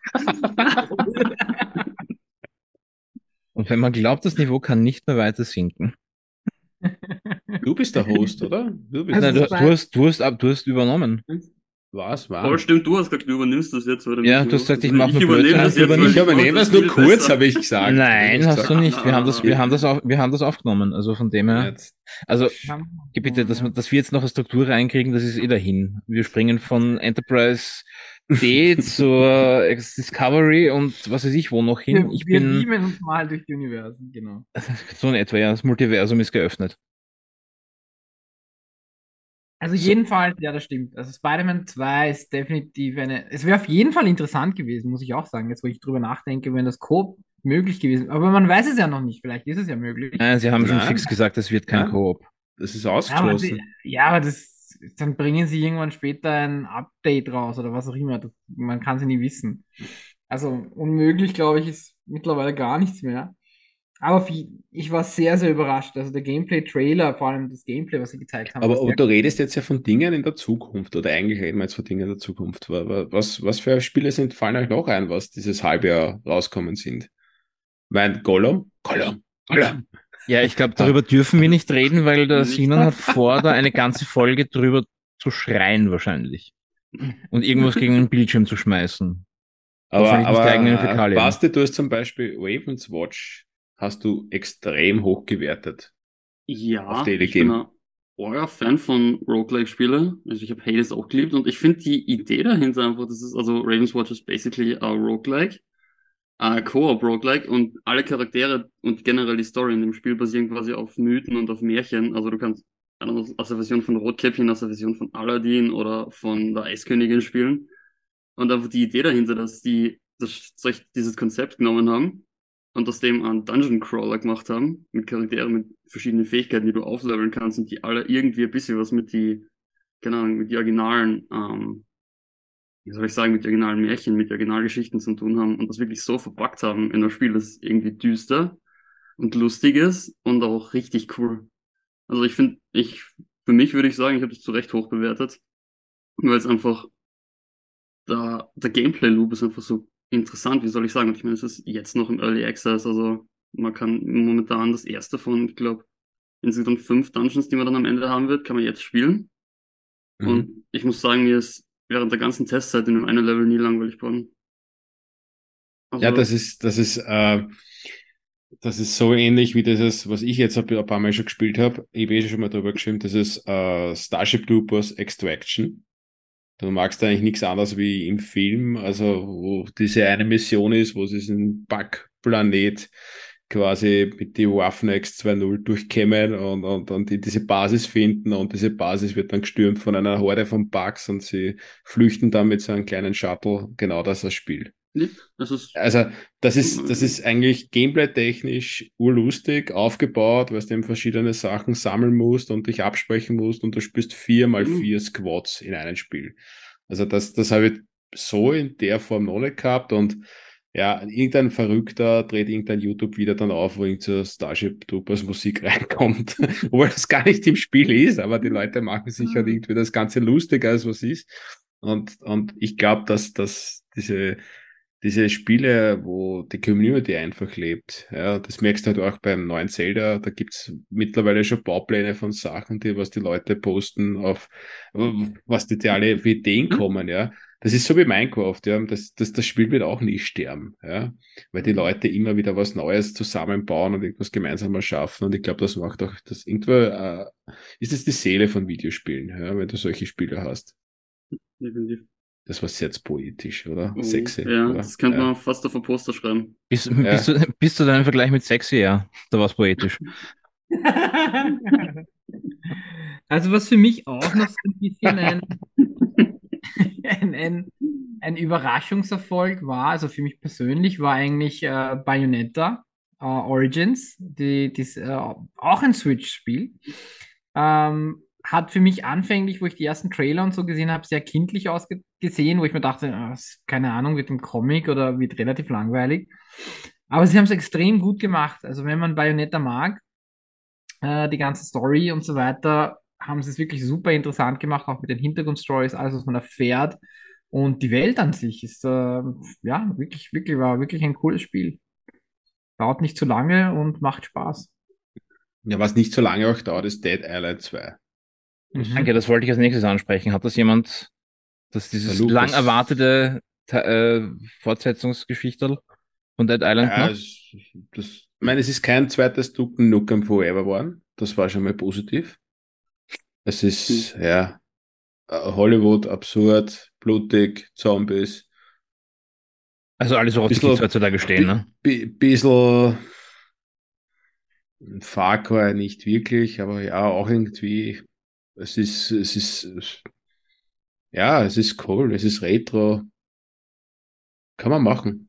Und wenn man glaubt, das Niveau kann nicht mehr weiter sinken. Du bist der Host, oder? Du bist Also Nein, du, das du, war- hast, du, hast, ab- du hast übernommen. was? Aber War? stimmt, du hast gesagt, du übernimmst das jetzt, oder? Ja, nicht? du hast gesagt, ich Also mach nur übernehme Blödsinn, das ich jetzt, weil übernehme- Ich mach übernehme das es nur viel kurz, besser. habe ich gesagt. Nein, Ich hab hast du gesagt, nicht. Wir haben das, wir haben das, auf, wir haben das aufgenommen. Also von dem her. Jetzt. Also, gib bitte, dass, wir- dass wir jetzt noch eine Struktur reinkriegen, das ist eh dahin. Wir springen von Enterprise D zur Ex- Discovery und was weiß ich wo noch hin. Wir, Ich wir bin lieben uns mal durch die Universen, genau. so in etwa, ja, das Multiversum ist geöffnet. Also So. jedenfalls, ja, das stimmt. Also Spider-Man zwei ist definitiv eine. Es wäre auf jeden Fall interessant gewesen, muss ich auch sagen, jetzt wo ich drüber nachdenke, wenn das Coop möglich gewesen. Aber man weiß es ja noch nicht. Vielleicht ist es ja möglich. Nein, sie haben schon Nein. fix gesagt, es wird kein Nein. Koop. Das ist Ja, aber, ausgeschlossen. die, ja, aber das, dann bringen sie irgendwann später ein Update raus oder was auch immer. Das, man kann es nie wissen. Also unmöglich, glaube ich, ist mittlerweile gar nichts mehr. Aber wie- ich war sehr, sehr überrascht. Also der Gameplay-Trailer, vor allem das Gameplay, was sie gezeigt haben. Aber, war aber sehr- du redest jetzt ja von Dingen in der Zukunft, oder eigentlich reden wir jetzt von Dingen in der Zukunft. Wa- wa- Was, was für Spiele sind, fallen euch noch ein, was dieses halbe Jahr rauskommen sind? Mein Gollum? Gollum, Gollum. Ja, ich glaube, darüber dürfen wir nicht reden, weil der Nicht. Sinan hat vor, da eine ganze Folge drüber zu schreien wahrscheinlich. Und irgendwas gegen den Bildschirm zu schmeißen. Aber, Hoffentlich nicht die eigenen aber Fäkalien. Basti, du hast zum Beispiel Ravens Watch, hast du extrem hoch gewertet. Ja, Auf Daily ich bin Game. ein euer Fan von Roguelike-Spiele. Also ich habe Hades auch geliebt und ich finde die Idee dahinter einfach, das ist also Raven's Watch ist basically a Roguelike, a Co-op Roguelike und alle Charaktere und generell die Story in dem Spiel basieren quasi auf Mythen und auf Märchen. Also du kannst also aus der Version von Rotkäppchen, aus der Version von Aladdin oder von der Eiskönigin spielen. Und einfach die Idee dahinter, dass die das, solch, dieses Konzept genommen haben und aus dem einen Dungeon Crawler gemacht haben, mit Charakteren mit verschiedenen Fähigkeiten, die du aufleveln kannst und die alle irgendwie ein bisschen was mit die, keine Ahnung, mit die originalen, ähm, wie soll ich sagen, mit die originalen Märchen, mit die Originalgeschichten zu tun haben und das wirklich so verpackt haben in das Spiel, das irgendwie düster und lustig ist und auch richtig cool. Also ich finde, ich, für mich würde ich sagen, ich habe das zu Recht hoch bewertet, weil es einfach, da, der Gameplay-Loop ist einfach so interessant, wie soll ich sagen? Und ich meine, es ist jetzt noch im Early Access, also man kann momentan das erste von, ich glaube, insgesamt fünf Dungeons, die man dann am Ende haben wird, kann man jetzt spielen. Mhm. Und ich muss sagen, mir ist während der ganzen Testzeit in dem einen Level nie langweilig geworden. Also, Ja, das ist, das ist, äh, das ist so ähnlich wie dieses, was ich jetzt ein paar Mal schon gespielt habe. Ich habe eh schon mal drüber geschrieben, das ist äh, Starship Troopers Extraction. Du magst eigentlich nichts anderes wie im Film, also wo diese eine Mission ist, wo sie diesen Bug-Planet quasi mit die Waffen X zwei null durchkämmen und, und, und die, diese Basis finden und diese Basis wird dann gestürmt von einer Horde von Bugs und sie flüchten dann mit so einem kleinen Shuttle. Genau das als Spiel. nee, das ist, Also das ist, das ist eigentlich gameplay-technisch urlustig aufgebaut, weil du eben verschiedene Sachen sammeln musst und dich absprechen musst und du spielst vier mal vier Squads in einem Spiel. Also das, das habe ich so in der Form noch nicht gehabt und ja, irgendein Verrückter dreht irgendein YouTube-Video dann auf, wo irgend so Starship Troopers Musik reinkommt, obwohl das gar nicht im Spiel ist, aber die Leute machen sich halt irgendwie das Ganze lustiger, als was ist. Und, und ich glaube, dass, dass diese diese Spiele, wo die Community einfach lebt, ja, das merkst du halt auch beim neuen Zelda, da gibt's mittlerweile schon Baupläne von Sachen, die, was die Leute posten, auf was die, die alle für Ideen kommen, ja. Das ist so wie Minecraft, ja, das, das, das Spiel wird auch nie sterben, ja, weil die Leute immer wieder was Neues zusammenbauen und irgendwas gemeinsam mal schaffen und ich glaube, das macht auch, das irgendwo, äh, ist es die Seele von Videospielen, ja, wenn du solche Spiele hast. definitiv. Das war jetzt poetisch, oder? Oh, Sexy, ja, oder? das könnte Ja. man fast auf ein Poster schreiben. Bis, Ja. bis, du, bis zu deinem Vergleich mit Sexy, ja, da war es poetisch. Also was für mich auch noch so ein bisschen ein, ein, ein, ein Überraschungserfolg war, also für mich persönlich, war eigentlich äh, Bayonetta äh, Origins, die, dies, äh, auch ein Switch-Spiel. Ähm, hat für mich anfänglich, wo ich die ersten Trailer und so gesehen habe, sehr kindlich ausgesehen, wo ich mir dachte, ah, das- keine Ahnung, wird ein Comic oder wird relativ langweilig. Aber sie haben es extrem gut gemacht. Also wenn man Bayonetta mag, äh, die ganze Story und so weiter, haben sie es wirklich super interessant gemacht, auch mit den Hintergrundstories, alles, was man erfährt. Und die Welt an sich ist, äh, ja, wirklich, wirklich, war wirklich ein cooles Spiel. Dauert nicht zu lange und macht Spaß. Ja, was nicht so lange auch dauert, ist Dead Island zwei. Mhm. Danke, das wollte ich als nächstes ansprechen. Hat das jemand, dass dieses Der lang Lukas. erwartete äh, Fortsetzungsgeschichtel von Dead Island Ja, noch? es, das, ich meine, es ist kein zweites Duke Nukem Forever geworden. Das war schon mal positiv. Es ist, ja, äh, Hollywood, absurd, blutig, Zombies. Also alles, worauf die Bisschen, Kids heutzutage stehen, ne? bi, bisschen Far Cry nicht wirklich, aber ja, auch irgendwie. Es ist, es ist, ja, es ist cool, es ist Retro. Kann man machen.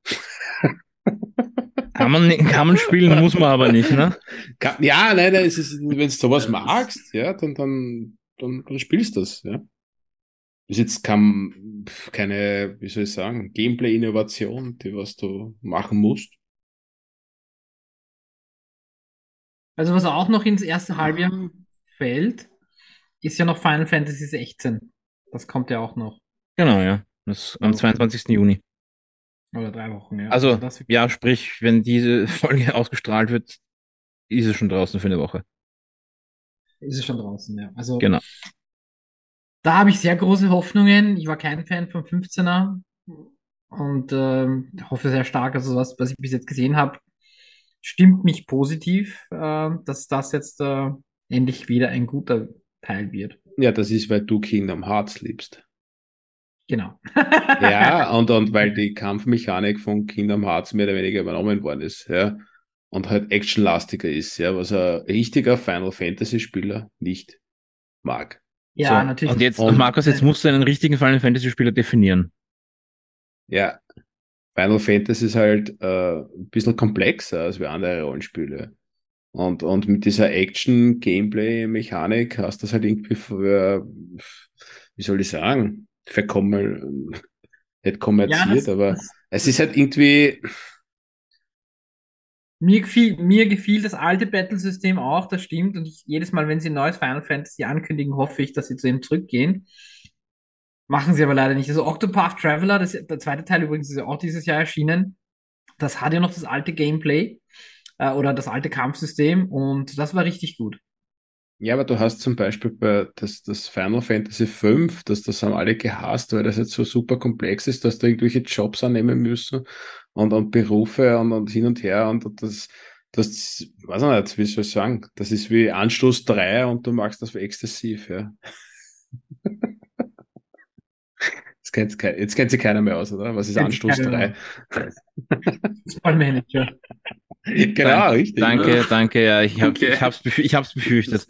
Kann man, ni- kann man spielen, muss man aber nicht, ne? Kann, ja, nein, nein, es ist, wenn du sowas Ja, das- magst, ja, dann, dann, dann, dann spielst du das, ja. Ist jetzt kein, keine, wie soll ich sagen, Gameplay-Innovation, die was du machen musst. Also was auch noch ins erste Halbjahr fällt, ist ja noch Final Fantasy sechzehn. Das kommt ja auch noch. Genau, ja. Das am zweiundzwanzigsten Juni. Oder drei Wochen, ja. Also, das ja, sprich, wenn diese Folge ausgestrahlt wird, ist es schon draußen für eine Woche. ist es schon draußen, ja. Also Genau. da habe ich sehr große Hoffnungen. Ich war kein Fan vom fünfzehner und ähm, hoffe sehr stark, also was, was ich bis jetzt gesehen habe, stimmt mich positiv, äh, dass das jetzt äh, endlich wieder ein guter Teil wird. Ja, das ist, weil du Kingdom Hearts liebst. Genau. Ja, und, und weil die Kampfmechanik von Kingdom Hearts mehr oder weniger übernommen worden ist, ja. Und halt actionlastiger ist, ja, was ein richtiger Final Fantasy Spieler nicht mag. Ja, So, natürlich. und jetzt, Und- und Markus, jetzt musst du einen richtigen Final Fantasy Spieler definieren. Ja, Final Fantasy ist halt äh, ein bisschen komplexer als wie andere Rollenspiele. Und, und mit dieser Action-Gameplay-Mechanik hast du das halt irgendwie für, wie soll ich sagen, verkommen, nicht kommerziert, Ja, das- aber das- es ist halt irgendwie, Mir gefiel, mir gefiel das alte Battle-System auch, das stimmt. Und ich, jedes Mal, wenn sie ein neues Final Fantasy ankündigen, hoffe ich, dass sie zu ihm zurückgehen. Machen sie aber leider nicht. Also Octopath Traveler, das, der zweite Teil übrigens ist ja auch dieses Jahr erschienen. Das hat ja noch das alte Gameplay äh, oder das alte Kampfsystem und das war richtig gut. ja, aber du hast zum Beispiel bei das, das Final Fantasy fünf, das, das haben alle gehasst, weil das jetzt so super komplex ist, dass da irgendwelche Jobs annehmen müssen und, und Berufe und, und hin und her und das, das, weiß ich nicht, wie soll ich sagen, das ist wie Anstoß drei und du magst das für exzessiv, ja. Jetzt kennt, kei- jetzt kennt sich keiner mehr aus, oder? Was ist Kennt sich Anstoß keiner drei? Fußballmanager. Genau, Dank- richtig. Danke, Ja. danke, ja, ich, hab, Okay. ich, hab's, befü ich hab's befürchtet.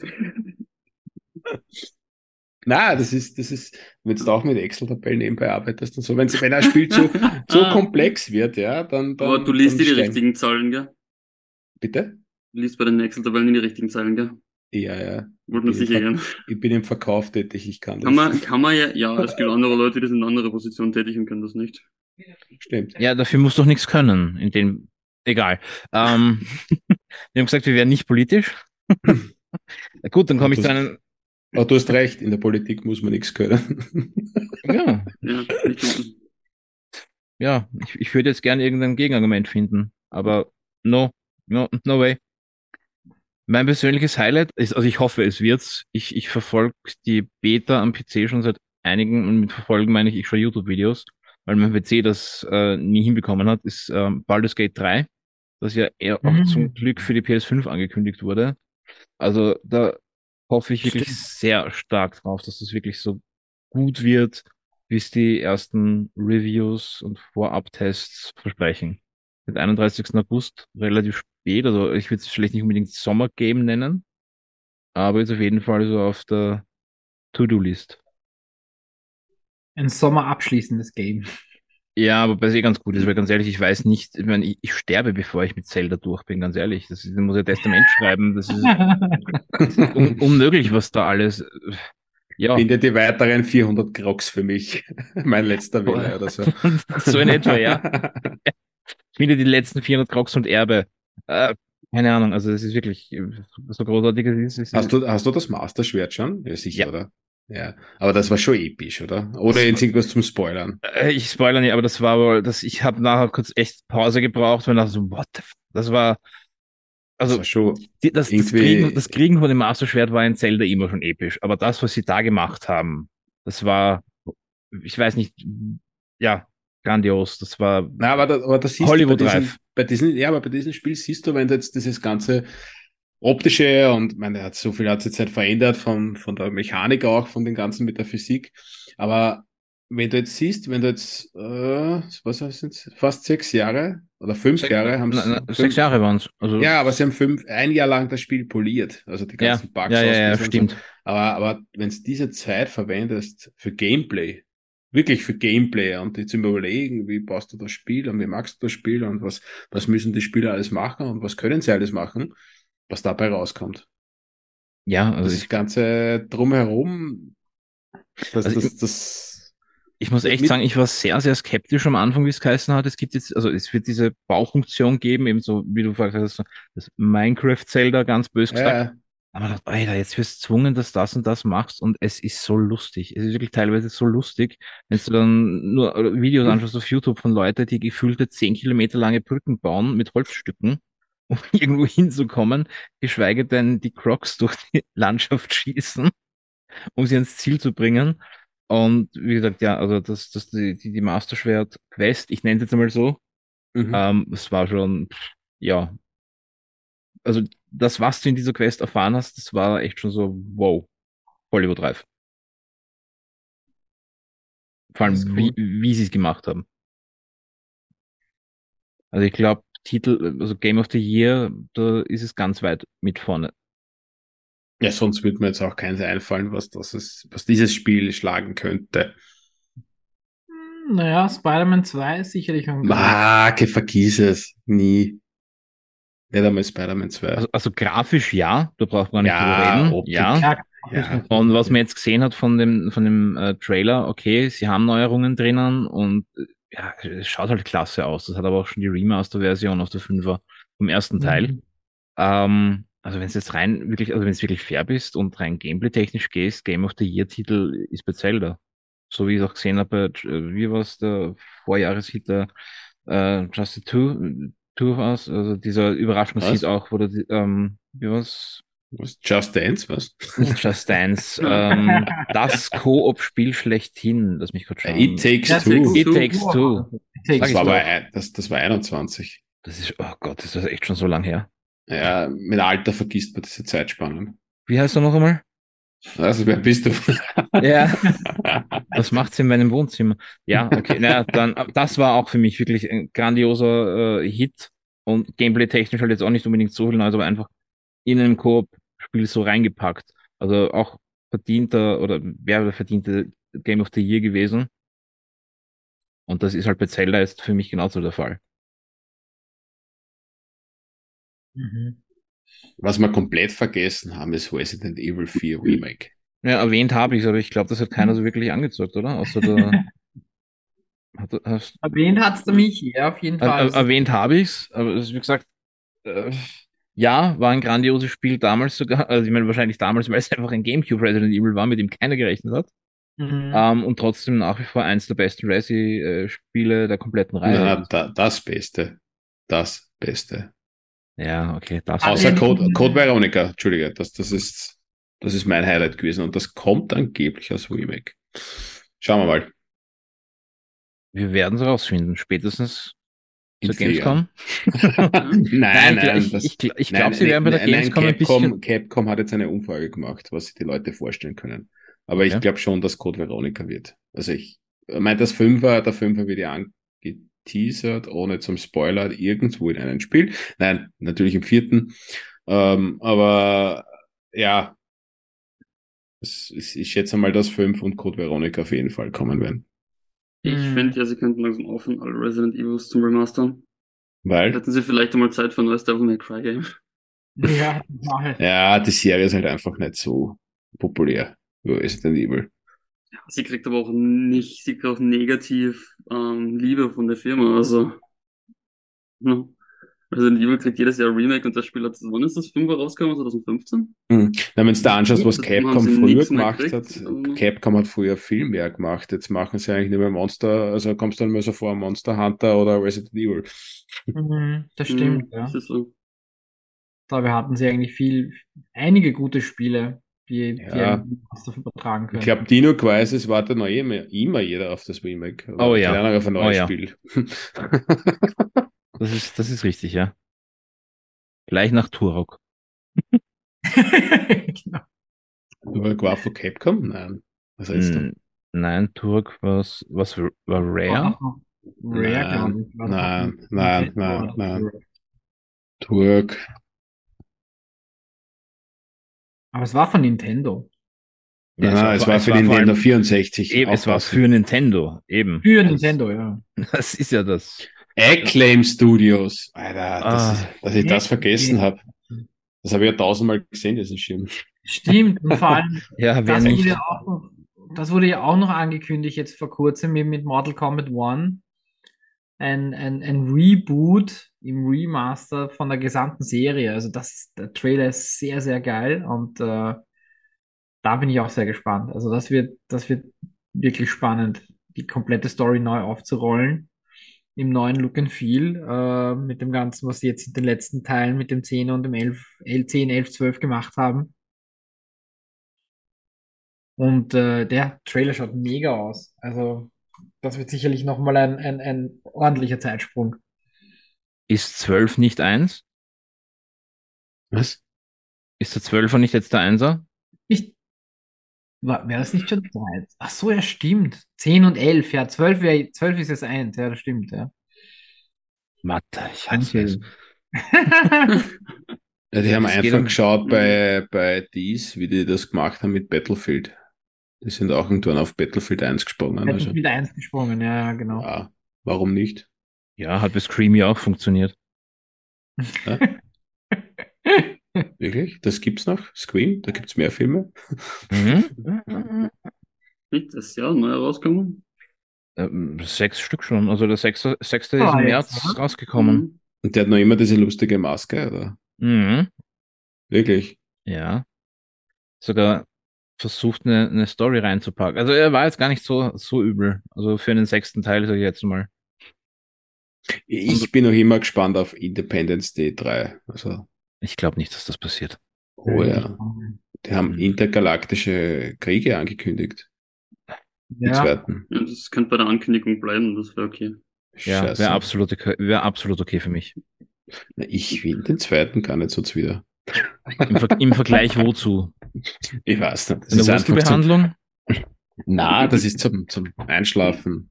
Na, das ist, das ist, wenn du auch mit Excel-Tabellen nebenbei arbeitest und so, wenn's, wenn ein Spiel zu, zu komplex wird, ja, dann, dann. Aber du liest dann dir die steigen- richtigen Zahlen, gell? Bitte? Du liest bei den Excel-Tabellen die richtigen Zahlen, gell? Ja, ja. Wollte nur Ich bin, sicher im gehen. Ver- ich bin im Verkauf tätig, ich kann das. Kann man, kann man ja, ja, es gibt andere Leute, die sind in anderer Position tätig und können das nicht. Stimmt. Ja, dafür musst du doch nichts können. In dem, egal. Ähm, wir haben gesagt, wir wären nicht politisch. Na gut, dann komme ich Und zu das- einem. Aber du hast recht, in der Politik muss man nichts können. Ja, Ja, nicht tun. ja, ich, ich würde jetzt gerne irgendein Gegenargument finden, aber no, no, no way. Mein persönliches Highlight ist, also ich hoffe, es wird's. Ich, ich verfolge die Beta am P C schon seit einigen, und mit verfolgen meine ich, ich schaue YouTube-Videos, weil mein P C das äh, nie hinbekommen hat, ist ähm, Baldur's Gate drei, das ja eher auch Mhm. zum Glück für die P S fünf angekündigt wurde. Also da hoffe ich wirklich Stimmt. sehr stark drauf, dass das wirklich so gut wird wie es die ersten Reviews und Vorabtests versprechen. Mit einunddreißigsten August, relativ spät, also ich würde es vielleicht nicht unbedingt Sommergame nennen, aber ist auf jeden Fall so auf der To-Do-List. Ein Sommer abschließendes Game. Ja, aber bei eh ganz gut ist, weil ganz ehrlich, ich weiß nicht, ich meine, ich, ich sterbe, bevor ich mit Zelda durch bin, ganz ehrlich. Das ist, ich muss ja Testament schreiben, das ist un unmöglich, was da alles. Ja, Finde die weiteren vierhundert Crocs für mich. Mein letzter Wille oder so. so in etwa, ja. Finde die letzten vierhundert Crocs und Erbe. Äh, keine Ahnung, also das ist wirklich äh, so großartig es ist. Es Hast ist du, hast du das Master-Schwert schon? Ja, ja, sicher, oder? Ja. Aber das war schon episch, oder? Oder das, jetzt irgendwas zum Spoilern. äh, ich spoilere nicht, aber das war wohl, das, ich habe nachher kurz echt Pause gebraucht und dachte so, what the f das war, Das also war schon die, das, das Kriegen, das irgendwie, Kriegen von dem Master Schwert war in Zelda immer schon episch, aber das, was sie da gemacht haben, das war, ich weiß nicht, ja, grandios, das war na, aber da, aber das siehst du bei Hollywood reif. diesem, bei diesem, ja, aber bei diesem Spiel siehst du, wenn du jetzt dieses ganze optische und, ich meine, er hat so viel hat sich jetzt halt verändert von, von der Mechanik auch, von den ganzen mit der Physik. Aber wenn du jetzt siehst, wenn du jetzt, äh, was sind fast sechs Jahre oder fünf Sech, Jahre haben na, es, na, sechs Jahre waren es. Also, ja, aber sie haben fünf, ein Jahr lang das Spiel poliert, also die ja, ganzen ja, Bugs ja, ja, ausbessern und so. stimmt. Aber, aber wenn du diese Zeit verwendest für Gameplay, wirklich für Gameplay und dir zu überlegen, wie baust du das Spiel und wie magst du das Spiel und was, was müssen die Spieler alles machen und was können sie alles machen, was dabei rauskommt. Ja, also Das ich, Ganze drumherum, das, also ich, das, das, ich muss echt mit, sagen, ich war sehr, sehr skeptisch am Anfang, wie es geheißen hat. Es gibt jetzt, also es wird diese Baufunktion geben, eben so, wie du gesagt hast, so das Minecraft-Zelda, ganz bös gesagt. äh, Aber ich dachte, Alter, jetzt wirst du gezwungen, dass das und das machst und es ist so lustig. Es ist wirklich teilweise so lustig, wenn du dann nur äh, Videos anschaust auf YouTube von Leuten, die gefühlte zehn Kilometer lange Brücken bauen mit Holzstücken, um irgendwo hinzukommen, geschweige denn die Crocs durch die Landschaft schießen, um sie ans Ziel zu bringen. Und wie gesagt, ja, also das, das die, die, die Master Schwert Quest, ich nenne es jetzt einmal so, mhm. ähm, es war schon, pff, ja, also das, was du in dieser Quest erfahren hast, das war echt schon so, wow, Hollywood reif. Vor Das ist allem, wie, cool. wie sie es gemacht haben. Also ich glaube, Titel, also Game of the Year, da ist es ganz weit mit vorne. Ja, sonst würde mir jetzt auch keins einfallen, was das ist, was dieses Spiel schlagen könnte. Hm, Naja, Spider-Man zwei ist sicherlich ein Kandidat. Marke, vergiss es. Nie. Nicht einmal Spider-Man zwei. Also, also grafisch ja, da braucht man gar nicht drüber Ja, reden, Optik. ja. Ja, Ja. Und was man jetzt gesehen hat von dem, von dem äh, Trailer, okay, sie haben Neuerungen drinnen und äh, ja, es schaut halt klasse aus. Das hat aber auch schon die Remaster-Version auf der Fünfer vom ersten Teil. Mhm. Ähm, also wenn es jetzt rein wirklich, also wenn es wirklich fair bist und rein gameplay-technisch gehst, Game of the Year-Titel ist bei Zelda. So wie ich es auch gesehen habe, bei, äh, wie war es der Vorjahreshit, der äh, Just the Two, Two of Us, also dieser Überraschungshit Was? auch, wo der, ähm, wie war's? Was? Just Dance, was? Nicht Just Dance, ähm, das Koop-Spiel schlechthin, lass mich kurz Äh, It schauen. Takes Ja, Two. Takes It Two. Takes Two. It Sag Das ich Takes war Two. doch. aber, das, das war einundzwanzig. Das ist, oh Gott, das ist echt schon so lang her. Ja, mit Alter vergisst man diese Zeitspannen. Wie heißt er noch einmal? Also, wer bist du? Ja, was macht's in meinem Wohnzimmer? Ja, okay, naja, dann, das war auch für mich wirklich ein grandioser äh, Hit und gameplay-technisch halt jetzt auch nicht unbedingt so viel Neues, aber einfach in einem Koop-Spiel so reingepackt. Also auch verdienter oder wäre der verdiente Game of the Year gewesen. Und das ist halt bei Zelda jetzt für mich genauso der Fall. Mhm. Was wir komplett vergessen haben, ist Resident Evil vier Remake. Ja, erwähnt habe ich es, aber ich glaube, das hat keiner so wirklich angezeigt, oder? Außer der, hat, hast, Erwähnt hat's der Michi, ja, auf jeden er, Fall. er, Das ist erwähnt habe ich es, aber das, wie gesagt, äh, ja, war ein grandioses Spiel damals sogar. Also ich meine, wahrscheinlich damals, weil es einfach ein GameCube Resident Evil war, mit dem keiner gerechnet hat. Mhm. Ähm, und trotzdem nach wie vor eins der besten Resi-Spiele der kompletten Na, Reihe. da, das Beste. Das Beste. Ja, okay, das Hat Außer er Code, nicht- Code Veronica, Entschuldige, das, das ist, das ist mein Highlight gewesen und das kommt angeblich als Remake. Schauen wir mal. wir werden es rausfinden, spätestens In zur vier Gamescom. Nein, Nein, nein, ich, das, ich, ich, ich nein, glaube, sie werden bei der nein, nein, Gamescom ein Capcom, bisschen. Capcom hat jetzt eine Umfrage gemacht, was sich die Leute vorstellen können. Aber Okay. ich glaube schon, dass Code Veronica wird. Also ich, Ich meine, das Fünfer, der Fünfer wird ja angeteasert, ohne zum Spoiler, irgendwo in einem Spiel. Nein, natürlich im vierten. Ähm, aber ja, es, es, ich schätze mal, dass fünf und Code Veronica auf jeden Fall kommen werden. Ich Hm. finde ja, sie könnten langsam aufhören, alle Resident Evils zum Remastern. Weil, Hätten sie vielleicht einmal Zeit für ein neues Devil May Cry Game. Ja, total. ja, die Serie ist halt einfach nicht so populär wie Resident Evil. Sie kriegt aber auch nicht, sie kriegt auch negativ ähm, Liebe von der Firma. Also, ja. Resident Evil kriegt jedes Jahr ein Remake und das Spiel hat, wann ist das Fünfer rausgekommen? zwanzig fünfzehn? Hm. Wenn du dir anschaust, was Seitdem haben Capcom sie früher nichts mehr gemacht gekriegt. hat, Also, Capcom hat früher viel mehr gemacht. Jetzt machen sie eigentlich nicht mehr Monster, also kommst du dann mal so vor Monster Hunter oder Resident Evil. Mhm, das hm, stimmt, ja. das ist so. Dabei hatten sie eigentlich viel, einige gute Spiele, die, die Ja. einen Master übertragen Ich können. glaube, Dino Crisis wartet noch immer, immer jeder auf das Remake. Oder Oh ja. keine Ahnung, auf ein neues Oh ja. Spiel. Das ist, das ist richtig, ja. Gleich nach Turok. Genau. Turok war von Capcom? Nein. Was heißt du? Hm, Nein, Turok was, was war War Rare? doch noch Rare, glaube ich. War doch Nein, noch nein, Nintendo nein, oder nein. Rare. Turok. Aber es war von Nintendo. Ja, Nein, es war für vor Nintendo allem- vierundsechzig. Eben, es war Aufpassen. für Nintendo, eben. Für Das- Nintendo, ja. Das ist ja das. Acclaim Studios. Alter, das Ah. ist, dass ich das vergessen habe. Das habe ich ja tausendmal gesehen, diesen Schirm. Stimmt, und vor allem, Ja, wer das nicht? wurde ja auch noch, das wurde ja auch noch angekündigt jetzt vor kurzem mit, mit Mortal Kombat One. Ein, ein, ein Reboot im Remaster von der gesamten Serie. Also das, der Trailer ist sehr, sehr geil und äh, da bin ich auch sehr gespannt. Also das wird, das wird wirklich spannend, die komplette Story neu aufzurollen. Im neuen Look and Feel, äh, mit dem Ganzen, was sie jetzt in den letzten Teilen mit dem zehn und dem elf, zehn, elf, zwölf gemacht haben. Und äh, der Trailer schaut mega aus. Also das wird sicherlich nochmal ein, ein, ein ordentlicher Zeitsprung. Ist zwölf nicht eins? Was? Ist der zwölfer nicht jetzt der Einser? Nicht, war, wäre das nicht schon drei? Ach so, ja, stimmt. zehn und elf, ja, zwölf, wär, zwölf ist jetzt eins, ja, das stimmt, ja. Mathe, ich hasse es. Ja, die haben Es geht einfach um- geschaut bei, bei dies, wie die das gemacht haben mit Battlefield. Die sind auch irgendwann auf Battlefield eins gesprungen. Also, Battlefield eins gesprungen, ja, ja, genau. ja, warum nicht? Ja, hat bei Scream ja auch funktioniert. Wirklich? Das gibt's noch? Scream? Da gibt's mehr Filme? Mhm. Nicht das Jahr neu rauskommen? Ähm, sechs Stück schon. Also der sechste, sechste Ah, ist im jetzt, März oder? rausgekommen. Mhm. Und der hat noch immer diese lustige Maske, oder? Mhm. Wirklich? Ja. Sogar versucht, eine, eine Story reinzupacken. Also er war jetzt gar nicht so, so übel. Also für den sechsten Teil, sage ich jetzt mal. Ich bin noch immer gespannt auf Independence Day drei. Also, Ich glaube nicht, dass das passiert. oh ja. Die haben Mhm. intergalaktische Kriege angekündigt. Den Ja, zweiten. Ja, das könnte bei der Ankündigung bleiben, das wäre okay. Ja, Scheiße. wäre absolut, okay- wär absolut okay für mich. Na, ich will den zweiten gar nicht so wieder. Im, Ver Im Vergleich wozu? Ich weiß nicht. Das Eine ist einfach zum, Wurstelbehandlung? na, das ist zum, zum Einschlafen.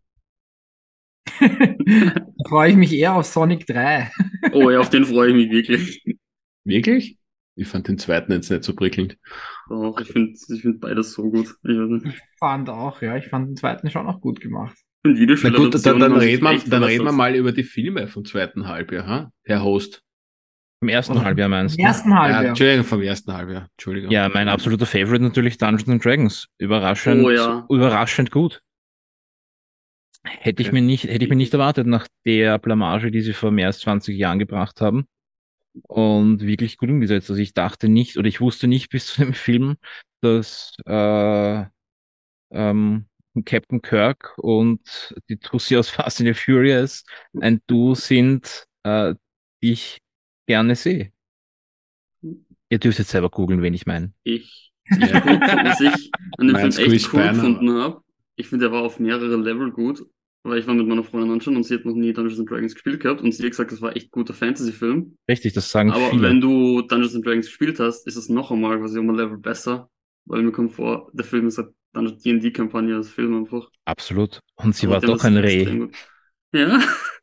da freue ich mich eher auf Sonic drei. Oh ja, auf den freue ich mich wirklich. Wirklich? Ich fand den zweiten jetzt nicht so prickelnd. Doch, ich finde ich find beides so gut. Ich weiß nicht. Ich fand auch, ja, ich fand den zweiten schon auch gut gemacht. Ich find Na Videospieladaptionen gut, dann, dann haben sich reden wir, echt dann reden wir verbessert. mal über die Filme vom zweiten Halbjahr, ha? Herr Host. Im ersten Oder Halbjahr Im meinst du? ersten Ja, Halbjahr. Entschuldigung, vom ersten Halbjahr. Entschuldigung. Ja, mein absoluter Favorite natürlich Dungeons and Dragons. Überraschend, Oh ja. überraschend gut. Hätte ich Okay. mir nicht, hätte ich mir nicht erwartet nach der Blamage, die sie vor mehr als zwanzig Jahren gebracht haben. Und wirklich gut umgesetzt. Also ich dachte nicht, oder ich wusste nicht bis zu dem Film, dass äh, ähm, Captain Kirk und die Tussi aus Fast and the Furious ein Duo sind, äh, die ich gerne sehe. Ihr dürft jetzt selber googeln, wen ich meine. Ich, ich cool, was ich an dem Meinst Film echt Chris cool Pine, gefunden habe. Ich finde, der war auf mehrere Level gut. Weil ich war mit meiner Freundin anschauen und sie hat noch nie Dungeons and Dragons gespielt gehabt und sie hat gesagt, das war echt guter Fantasy-Film. Richtig, das sagen Aber viele. wenn du Dungeons and Dragons gespielt hast, ist es noch einmal quasi um ein Level besser. weil mir kommt vor, der Film ist halt dann eine D und D-Kampagne als Film einfach. Absolut. Und sie Aber war die haben doch das ein extrem Reh. gut. Ja.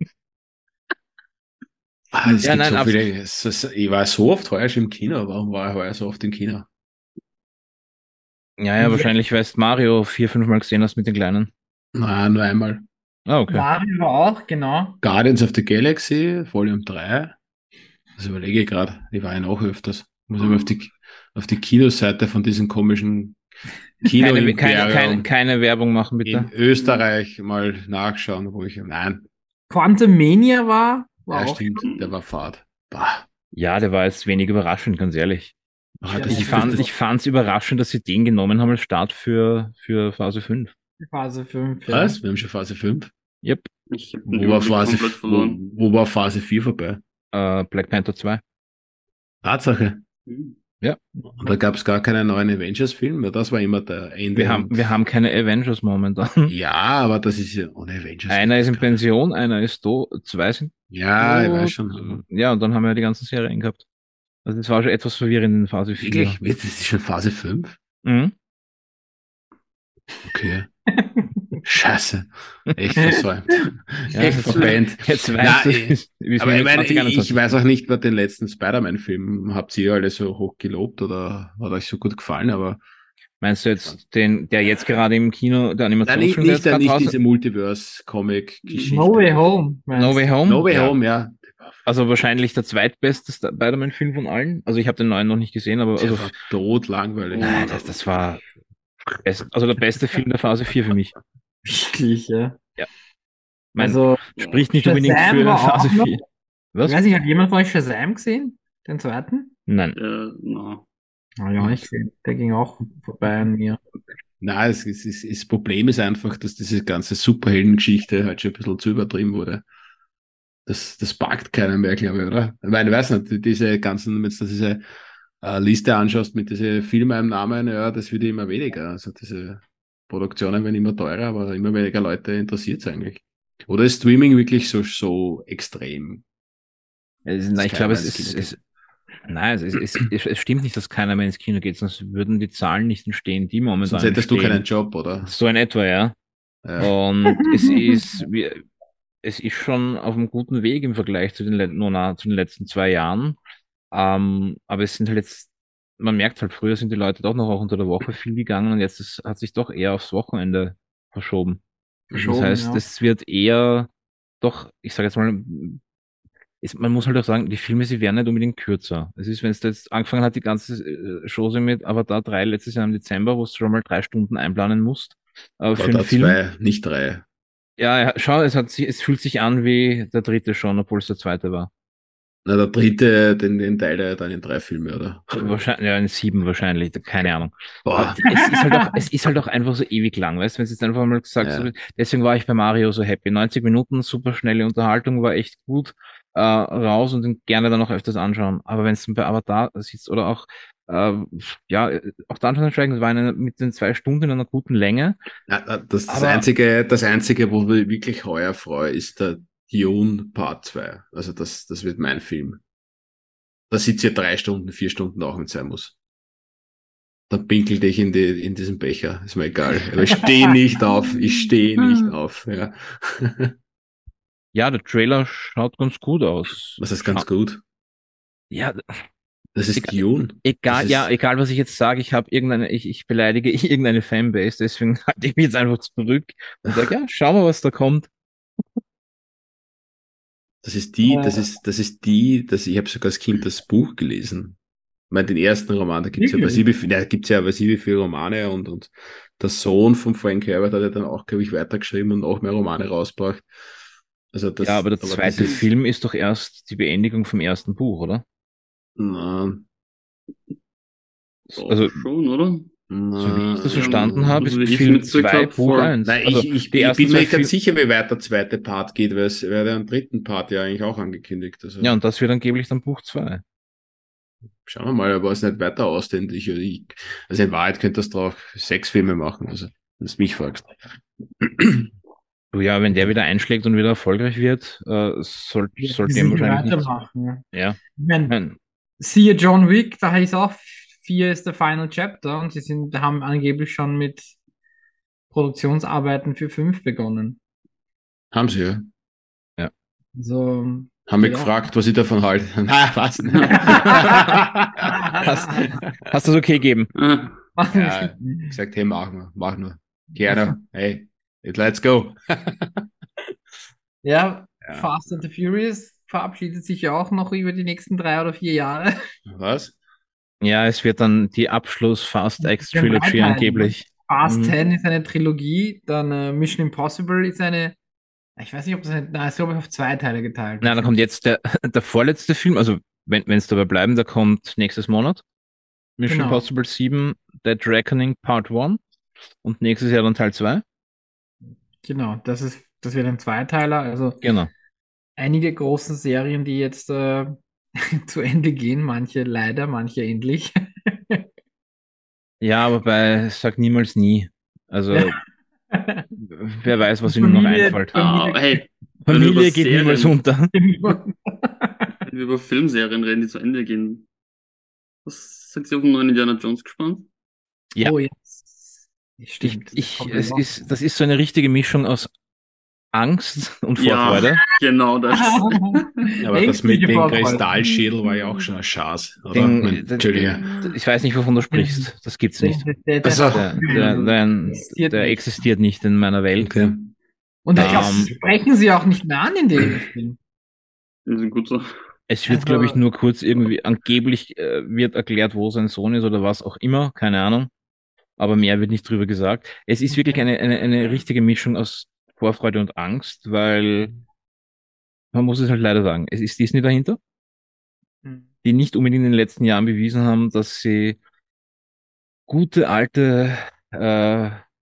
Ah, es Ja, gibt nein, so abs- viele. Es, es, ich war so oft heuer schon im Kino. Warum war ich heuer so oft im Kino? Ja, ja, wahrscheinlich, weil du Mario vier, fünf Mal gesehen hast mit den Kleinen. Nein, nur einmal. Ah, okay. Mario war auch, genau. Guardians of the Galaxy, Volume drei. Das überlege ich gerade. Ich war ja noch öfters. Muss ich mal auf die, auf die Kinoseite von diesem komischen Keine, keine, keine, Kino-Imperium keine Werbung machen, bitte. in Österreich mal nachschauen, wo ich. Nein, Quantum Mania war, war ja, auch. stimmt, der war fad. Bah. Ja, der war jetzt wenig überraschend, ganz ehrlich. Ah, Ja, das Ich ist, fand, das, ich fand's überraschend, dass sie den genommen haben als Start für, für Phase fünf. Phase fünf. Ja. was? Wir haben schon Phase fünf. Yep. Ich hab den Wo war Überblick Phase, komplett wo, verloren. wo war Phase vier vorbei? Äh, Black Panther zwei. Tatsache. Hm. Und da gab es gar keinen neuen Avengers-Film, weil das war immer der Ende. Wir haben, und- wir haben keine Avengers momentan. Ja, aber das ist ja ohne Avengers. Einer ist in geht das gar nicht. Pension, einer ist do, zwei sind Ja, ich tot. weiß schon. Ja, und dann haben wir die ganzen Serien gehabt. Also das war schon etwas verwirrend in Phase vier. Wirklich? Das ist schon Phase fünf? Mhm. Okay. Scheiße. Echt versäumt. Ja, Echt jetzt- verpennt. Jetzt Na, weißt du, ich- wie es Aber ich meine, ich, ich zwanzig einundzwanzig. weiß auch nicht, was den letzten Spider-Man-Film habt ihr alle so hoch gelobt oder hat euch so gut gefallen, aber Meinst du jetzt den, der jetzt gerade im Kino, der nein, nicht, Animationsfilm, der nicht, jetzt gerade nicht raus diese Multiverse-Comic-Geschichte. No Way Home. meinst No du? Way Home? No Way Ja. Home, ja. Also wahrscheinlich der zweitbeste Spider-Man-Film von allen. Also ich habe den neuen noch nicht gesehen, aber Der also, war tot langweilig. nein, das, das war best, also der beste Film der Phase vier für mich. Wirklich, ja. Mein, Also, spricht nicht Shazam unbedingt für war auch Phase noch- vier. ich Was? weiß nicht, hat jemand von euch Shazam gesehen? Den zweiten? Nein. Äh, na. Ah, ja, ich gesehen. Der ging auch vorbei an mir. Nein, es, es, es, das Problem ist einfach, dass diese ganze Superheldengeschichte halt schon ein bisschen zu übertrieben wurde. Das, das packt keiner mehr, glaube ich, oder? Ich meine, ich weiß nicht, diese ganzen, wenn du diese äh, Liste anschaust mit diesen Filmen im Namen, ja, das wird immer weniger. Also diese Produktionen werden immer teurer, aber immer weniger Leute interessiert es eigentlich. Oder ist Streaming wirklich so, so extrem? Es, Dass nein, ich keiner glaube, mehr es ins ist, Kino es, nein, es, es, es, es stimmt nicht, dass keiner mehr ins Kino geht, sonst würden die Zahlen nicht entstehen, die momentan Sonst hättest du entstehen. keinen Job, oder? So in etwa, ja. Ja. Und es ist, wir, es ist schon auf einem guten Weg im Vergleich zu den, le- nur na, zu den letzten zwei Jahren. Ähm, aber es sind halt jetzt, man merkt halt, früher sind die Leute doch noch auch unter der Woche viel gegangen und jetzt ist, hat sich doch eher aufs Wochenende verschoben. Verschoben, das heißt, ja. es wird eher doch, ich sage jetzt mal, ist, man muss halt auch sagen, die Filme, sie werden nicht unbedingt kürzer. Es ist, wenn es jetzt angefangen hat, die ganze äh, Chose mit Avatar drei letztes Jahr im Dezember, wo du schon mal drei Stunden einplanen musst, äh, für War einen da Film. zwei, nicht drei. Ja, ja, schau, es hat, sich- es fühlt sich an wie der dritte schon, obwohl es der zweite war. Na, der dritte, den, den teilt er dann in drei Filme, oder? Wahrscheinlich, ja, in sieben wahrscheinlich, keine Ahnung. Boah. Es ist halt auch, es ist halt auch einfach so ewig lang, weißt du, wenn es jetzt einfach mal gesagt Ja. wird. Deswegen war ich bei Mario so happy. neunzig Minuten, super schnelle Unterhaltung, war echt gut, äh, raus und den gerne dann noch öfters anschauen. Aber wenn es bei Avatar sitzt oder auch, äh, ja, auch Dungeons and Dragons war eine, mit den zwei Stunden in einer guten Länge. Ja, das, das, Aber- einzige, das einzige, wo wir wirklich heuer freuen, ist der Dune Part zwei. Also das, das wird mein Film. Da sitzt ihr drei Stunden, vier Stunden auch, wenn es sein muss. Dann pinkelte ich in, die, in diesen Becher. Ist mir egal. Aber ich stehe nicht auf. Ich stehe nicht auf. Ja. Ja, der Trailer schaut ganz gut aus. Was ist ganz Schau- gut? Ja, Das ist Egal- Dune. egal, Das ist- ja, egal was ich jetzt sage, ich habe irgendeine, ich, ich beleidige irgendeine Fanbase, deswegen halte ich mich jetzt einfach zurück und sage, ja, schau mal, was da kommt. Das ist die, das Äh. ist, das ist die, das, ich habe sogar als Kind das Buch gelesen. Ich meine, den ersten Roman, da gibt's ja, weiß ich, wie viel, da gibt's ja, weiß ich, wie viele Romane und, und der Sohn von Frank Herbert hat ja dann auch, glaube ich, weitergeschrieben und auch mehr Romane rausgebracht. Also das, Ja, aber der zweite dieses- Film ist doch erst die Beendigung vom ersten Buch, oder? Na, Doch, Also, schon, oder? na, so wie ich das Ja, verstanden habe, also ist ich Film mitgekriegt zwei hab, Buch vor- eins. Nein, Also, ich, ich, die ich ersten bin mir zwei nicht ganz Fil- sicher, wie weit der zweite Part geht, weil es wäre am dritten Part ja eigentlich auch angekündigt. Also, Ja, und das wird angeblich dann Buch zwei. schauen wir mal, aber es nicht weiter ausdehnt. Ich, ich, also in Wahrheit könnte das drauf sechs Filme machen, also, wenn du mich fragst. Du, ja, wenn der wieder einschlägt und wieder erfolgreich wird, äh, soll, soll Die dem sicher wahrscheinlich nicht. weitermachen. Ja. Ja, Ich mein, nein. siehe John Wick, da ist auch vier ist der Final Chapter und sie sind, haben angeblich schon mit Produktionsarbeiten für fünf begonnen. Haben sie, ja. Also, Haben mich geht auch. gefragt, was ich davon halte. Na, was? Hast, hast du das okay gegeben? Ah, Ja, gesagt, hey, mach nur, mach nur. Gerne, hey, let's go. Ja, Ja. Fast and the Furious verabschiedet sich ja auch noch über die nächsten drei oder vier Jahre. Was? Ja, es wird dann die Abschluss Fast X Die haben drei Trilogy Teile. angeblich. Fast Mhm. zehn ist eine Trilogie, dann äh, Mission Impossible ist eine, ich weiß nicht, ob das eine, nein, ist glaube ich auf zwei Teile geteilt. Na, dann kommt jetzt der, der vorletzte Film, also wenn es dabei bleiben, der kommt nächstes Monat. Mission Genau. Impossible sieben, Dead Reckoning Part eins und nächstes Jahr dann Teil zwei. Genau, das ist, das wird ein Zweiteiler, also Genau. einige großen Serien, die jetzt äh, zu Ende gehen, manche leider, manche endlich. Ja, aber bei Sag niemals nie. Also, wer weiß, was ihnen noch Familie- einfällt. ah, hey, wenn wir über Familie geht niemals Serien- unter. wenn wir über Filmserien reden, die zu Ende gehen. Was sagt ihr auf den neuen Indiana Jones gespannt? Ja. Oh, jetzt. Ich, Stimmt. das ich, kommt es noch. ist, das ist so eine richtige Mischung aus Angst und Ja. Vorfreude. Genau das. Aber das mit Ängstliche dem Vorfreude. Kristallschädel war ja auch schon ein Schatz, oder? Den, Mein- den, Entschuldige. ich weiß nicht, wovon du sprichst. Das gibt's nicht. Der, der, der, Also, Der, der, der, existiert der nicht. existiert nicht in meiner Welt. Okay. Und ich Ähm, glaube, das sprechen sie auch nicht mehr an in dem Film. Die sind gut so. Es wird, Also- glaube ich, nur kurz irgendwie, angeblich äh, wird erklärt, wo sein Sohn ist oder was auch immer, keine Ahnung. Aber mehr wird nicht drüber gesagt. Es ist wirklich eine, eine, eine richtige Mischung aus Vorfreude und Angst, weil man muss es halt leider sagen, es ist Disney dahinter, die nicht unbedingt in den letzten Jahren bewiesen haben, dass sie gute alte äh,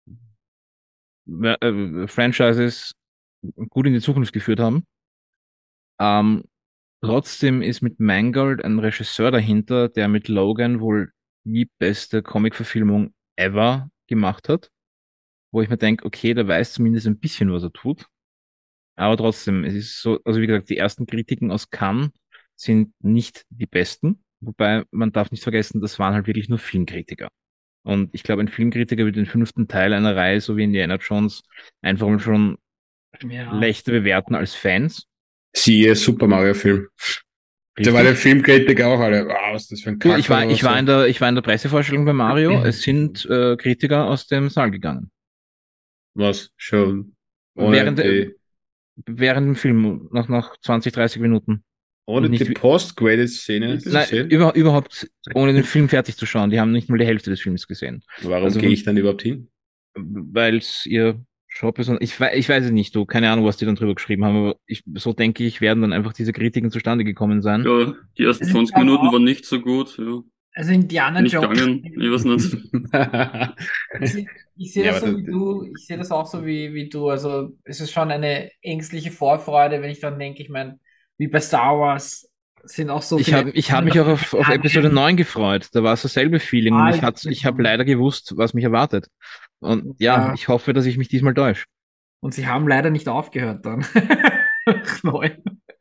äh, Franchises gut in die Zukunft geführt haben. Ähm, trotzdem ist mit Mangold ein Regisseur dahinter, der mit Logan wohl die beste Comic-Verfilmung ever gemacht hat, wo ich mir denke, okay, der weiß zumindest ein bisschen, was er tut. Aber trotzdem, es ist so, also wie gesagt, die ersten Kritiken aus Cannes sind nicht die besten, wobei man darf nicht vergessen, das waren halt wirklich nur Filmkritiker. Und ich glaube, ein Filmkritiker wird den fünften Teil einer Reihe, so wie Indiana Jones, einfach mal schon Ja. schlechter bewerten als Fans. Siehe Super Mario Film. Da war der Filmkritiker auch alle, wow, was ist das für ein Du, Kack ich war, oder ich so. war in der, ich war in der Pressevorstellung bei Mario. Es sind äh, Kritiker aus dem Saal gegangen. Was? Schon. Ohne Während, die, während dem Film, nach, nach zwanzig, dreißig Minuten. ohne und nicht die wie- Post-Credit-Szene zu Nein, sehen? über, überhaupt ohne den Film fertig zu schauen. Die haben nicht mal die Hälfte des Films gesehen. Warum also- gehe ich dann überhaupt hin? Weil es ihr Job ist. Und ich, wei- ich weiß es nicht, du, keine Ahnung, was die dann drüber geschrieben haben, aber ich, so denke ich, werden dann einfach diese Kritiken zustande gekommen sein. Ja, die ersten Also ich zwanzig glaub Minuten auch- waren nicht so gut. Ja. Also Indiana Bin ich Jones. gegangen. Ich weiß nicht. Ich, ich sehe Ja, das aber so wie das- du, ich sehe das auch so wie, wie du. Also es ist schon eine ängstliche Vorfreude, wenn ich dann denke, ich meine, wie bei Star Wars sind auch so Ich viele habe ich hab mich auch auf, auf Episode neun gefreut. Da war es dasselbe Feeling. Und ich, hat's- ich habe leider gewusst, was mich erwartet. Und ja, Ja. ich hoffe, dass ich mich diesmal täusche. Und sie haben leider nicht aufgehört dann. Neun.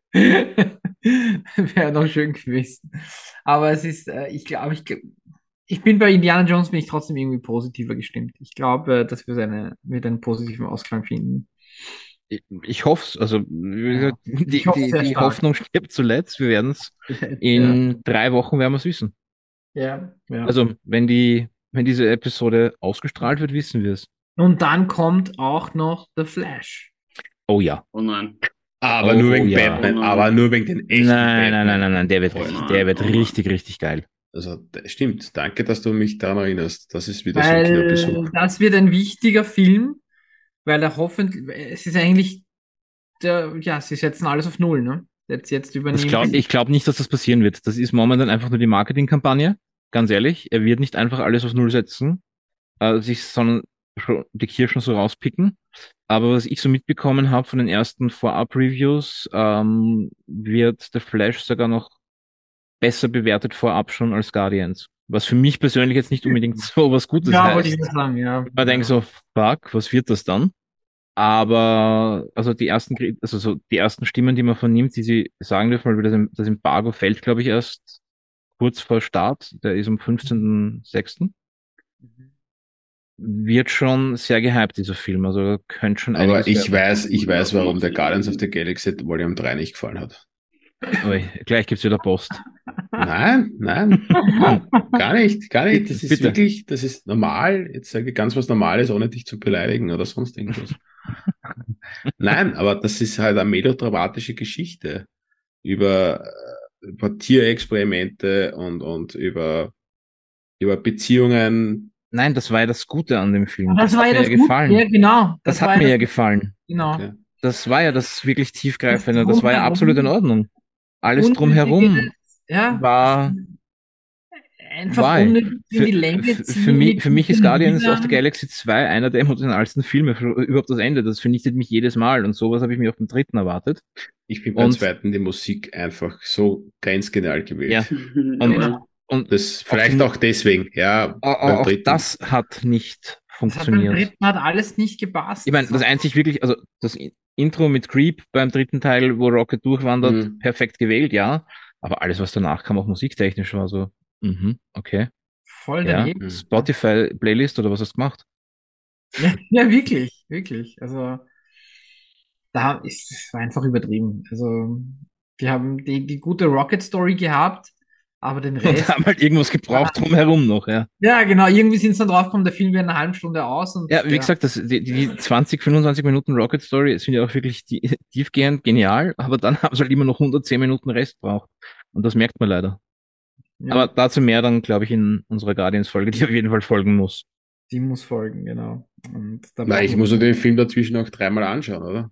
Wäre noch schön gewesen. Aber es ist, äh, ich glaube, ich, gl- ich bin bei Indiana Jones bin ich trotzdem irgendwie positiver gestimmt. Ich glaube, äh, dass wir seine, mit einen positiven Ausklang finden. Ich, ich hoffe es. Also, wie Ja. gesagt, die, Ich hoffe die, sehr die stark. Hoffnung stirbt zuletzt. Wir werden es in drei Wochen werden wir es wissen. Ja, ja. Also, wenn die, wenn diese Episode ausgestrahlt wird, wissen wir es. Und dann kommt auch noch The Flash. Oh ja. Oh nein. Aber Oh, nur wegen ja. Batman, Oh nein. aber nur wegen den echten Nein, Batman. nein, nein, nein, nein, der wird Oh richtig, nein, der wird oh nein. richtig, richtig geil. Also, d- stimmt. Danke, dass du mich daran erinnerst. Das ist wieder so ein Weil Kinobesuch. das wird ein wichtiger Film, weil er hoffentlich, es ist eigentlich, der, ja, sie setzen alles auf Null, ne? Jetzt, jetzt übernehmen. Ich glaube ich glaub nicht, dass das passieren wird. Das ist momentan einfach nur die Marketingkampagne. Ganz ehrlich. Er wird nicht einfach alles auf Null setzen, äh, sich, sondern schon die Kirschen so rauspicken. Aber was ich so mitbekommen habe von den ersten Vorab-Reviews, ähm, wird The Flash sogar noch besser bewertet vorab schon als Guardians. Was für mich persönlich jetzt nicht unbedingt so was Gutes Ja, wollte heißt. ich nur sagen, ja. Man denkt so, fuck, was wird das dann? Aber, also die ersten, Kri- also so die ersten Stimmen, die man vernimmt, die sie sagen dürfen, weil das, das Embargo fällt, glaube ich, erst kurz vor Start, der ist am fünfzehnten sechsten Wird schon sehr gehypt, dieser Film. Also könnte schon Aber einiges ich werden. weiß, ich weiß, warum der Guardians of the Galaxy Volume drei nicht gefallen hat. Ui, gleich gibt's wieder Post. Nein, nein, gar nicht, gar nicht. Das ist Bitte. wirklich, das ist normal. Jetzt sage ich ganz was Normales, ohne dich zu beleidigen oder sonst irgendwas. Nein, aber das ist halt eine melodramatische Geschichte über, äh, über Tierexperimente und, und über, über Beziehungen. Nein, das war ja das Gute an dem Film. Das Das war hat ja mir das ja Gute. gefallen. Ja, genau. Das war hat mir das ja Gute. gefallen. Genau. Okay. Das war ja das wirklich tiefgreifende. Das Das war ja absolut in Drumherum. Ordnung. Alles Unnötige, drumherum ja, war einfach why. unnötig in Für, die Länge für, ziehen. für, mich, mit für mich ist diesen Guardians of the Liedern. Galaxy zwei einer der emotionalsten Filme. Für, überhaupt das Ende. Das vernichtet mich jedes Mal. Und sowas habe ich mir auch beim dritten erwartet. Ich bin beim Und zweiten die Musik einfach so grenzgenial gewählt. ja, und, Genau. und Das vielleicht auch deswegen, ja, auch, beim auch dritten. das hat nicht Das hat beim funktioniert. dritten hat alles nicht gepasst. Ich meine, das einzig wirklich, also das Intro mit Creep beim dritten Teil, wo Rocket durchwandert, Mhm. perfekt gewählt, ja. Aber alles, was danach kam, auch musiktechnisch war so, mhm, okay. Voll Ja, daneben. Spotify-Playlist oder was hast du gemacht? Ja, ja, wirklich, wirklich. Also da ist es war einfach übertrieben. Also wir haben die, die gute Rocket Story gehabt, aber den Und Rest. haben halt irgendwas gebraucht drumherum noch, ja. Ja, genau, irgendwie sind sie dann draufgekommen, der Film wäre eine halbe Stunde aus und Ja, wie gesagt, das, die, die zwanzig, fünfundzwanzig Minuten Rocket Story sind ja auch wirklich die, tiefgehend genial, aber dann haben sie halt immer noch hundertzehn Minuten Rest braucht. Und das merkt man leider. ja, Aber dazu mehr dann, glaube ich, in unserer Guardians-Folge, die auf jeden Fall folgen muss. die muss folgen, genau. Und da Nein, ich brauchen muss wir- mir den Film dazwischen auch dreimal anschauen, oder?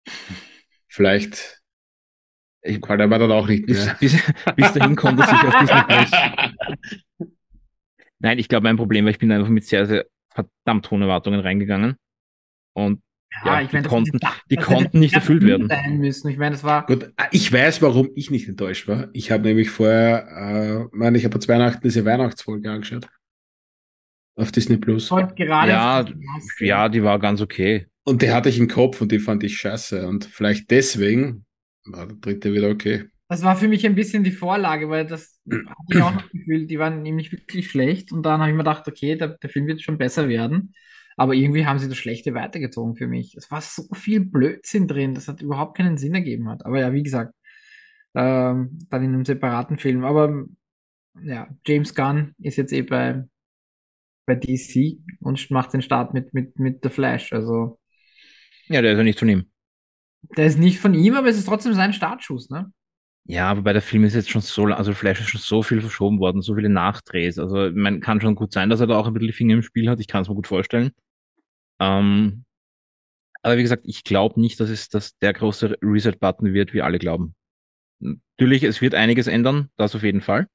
Vielleicht Ich, gefällt er mir dann auch nicht bis, mehr. bis, bis dahin kommt er sich auf Disney Plus. Nein, ich glaube, mein Problem war, ich bin einfach mit sehr, sehr verdammt hohen Erwartungen reingegangen. Und ja, ich die meine, das konnten, hätte- die das konnten hätte nicht sehr erfüllt viel werden. sein müssen. Ich meine, das war Gut, ich weiß, warum ich nicht enttäuscht war. Ich habe nämlich vorher, äh, meine, ich habe vor zwei Weihnachten diese Weihnachtsfolge angeschaut. Auf Disney Plus. heute gerade Ja, auf die Maske. ja, die war ganz okay. Und die hatte ich im Kopf und die fand ich scheiße. Und vielleicht deswegen war der dritte wieder okay. Das war für mich ein bisschen die Vorlage, weil das hatte ich auch das Gefühl, die waren nämlich wirklich schlecht. Und dann habe ich mir gedacht, okay, der, der Film wird schon besser werden. Aber irgendwie haben sie das Schlechte weitergezogen für mich. Es war so viel Blödsinn drin, das hat überhaupt keinen Sinn ergeben hat. Aber ja, wie gesagt, ähm, dann in einem separaten Film. Aber ja, James Gunn ist jetzt eh bei, bei D C und macht den Start mit, mit, mit The Flash. Also Ja, der ist ja nicht von ihm. der ist nicht von ihm, aber es ist trotzdem sein Startschuss, ne? Ja, aber bei der Film ist jetzt schon so, also Flash ist schon so viel verschoben worden, so viele Nachdrehs. Also, man kann schon gut sein, dass er da auch ein bisschen die Finger im Spiel hat. Ich kann es mir gut vorstellen. Ähm, aber wie gesagt, ich glaube nicht, dass es dass der große Reset-Button wird, wie alle glauben. Natürlich, es wird einiges ändern, das auf jeden Fall.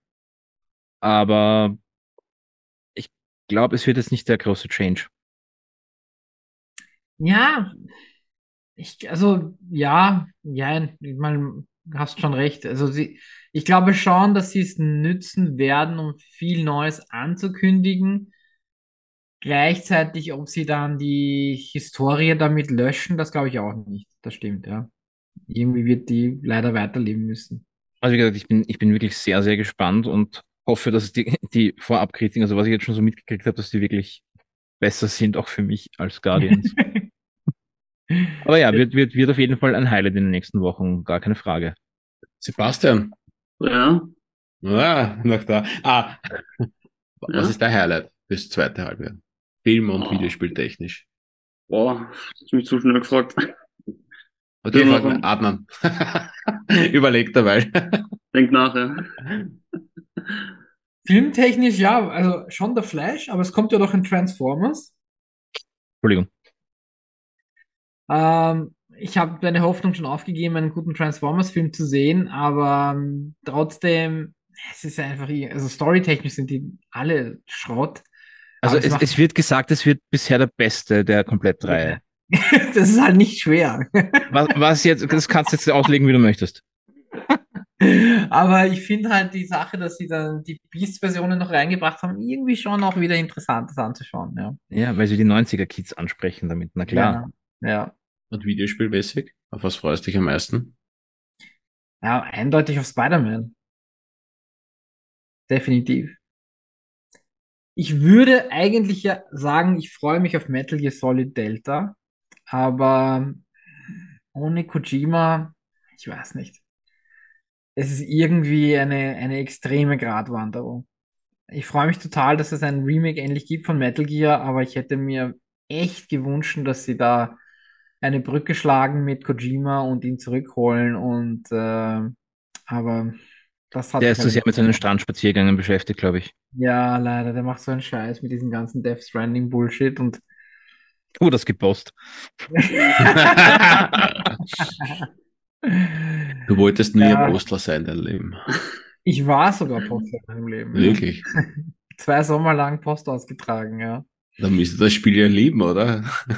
Aber ich glaube, es wird jetzt nicht der große Change. Ja, ich, also, ja, ja, ich meine, du hast schon recht. Also, sie, ich glaube schon, dass sie es nützen werden, um viel Neues anzukündigen. Gleichzeitig, ob sie dann die Historie damit löschen, das glaube ich auch nicht. Das stimmt, ja. Irgendwie wird die leider weiterleben müssen. Also wie gesagt, ich bin, ich bin wirklich sehr, sehr gespannt und hoffe, dass die, die Vorabkritiken, also was ich jetzt schon so mitgekriegt habe, dass die wirklich besser sind, auch für mich als Guardians. Aber ja, wird, wird, wird auf jeden Fall ein Highlight in den nächsten Wochen, gar keine Frage. Sebastian. Ja, Ah, noch da. Ah, was Ja. ist dein Highlight fürs zweite Halbjahr? Film- und Oh. Videospieltechnisch. boah, das ist mich zu schnell gefragt. Okay, Ja, frag warum? mal, Adnan. Überleg dabei. Denk nachher. Filmtechnisch, ja, also schon der Flash, aber es kommt ja doch in Transformers. Entschuldigung. Ähm, ich habe meine Hoffnung schon aufgegeben, einen guten Transformers-Film zu sehen, aber ähm, trotzdem, es ist einfach, also storytechnisch sind die alle Schrott. Also Aber es es, macht- es wird gesagt, es wird bisher der beste der Komplettreihe. Das ist halt nicht schwer. Was, was jetzt, das kannst du jetzt auslegen, wie du möchtest. Aber ich finde halt die Sache, dass sie dann die Beast-Versionen noch reingebracht haben, irgendwie schon auch wieder interessant, das anzuschauen, ja. Ja, weil sie die neunziger-Kids ansprechen damit, na klar. Ja, ja. Und videospielmäßig? Auf was freust du dich am meisten? Ja, eindeutig auf Spider-Man. definitiv. Ich würde eigentlich ja sagen, ich freue mich auf Metal Gear Solid Delta, aber ohne Kojima, ich weiß nicht. Es ist irgendwie eine, eine extreme Gratwanderung. Ich freue mich total, dass es ein Remake endlich gibt von Metal Gear, aber ich hätte mir echt gewünscht, dass sie da eine Brücke schlagen mit Kojima und ihn zurückholen und äh, aber das hat Der sich ist halt das ja nicht mit seinen getan. Strandspaziergängen beschäftigt, glaube ich. Ja, leider, der macht so einen Scheiß mit diesem ganzen Death Stranding Bullshit und Oh, das gepost. Du wolltest nie ein ja, Postler sein, dein Leben. ich war sogar Poster in meinem Leben, ja. Wirklich. Zwei Sommer lang Post ausgetragen, ja. Dann müsste das Spiel ja lieben, oder?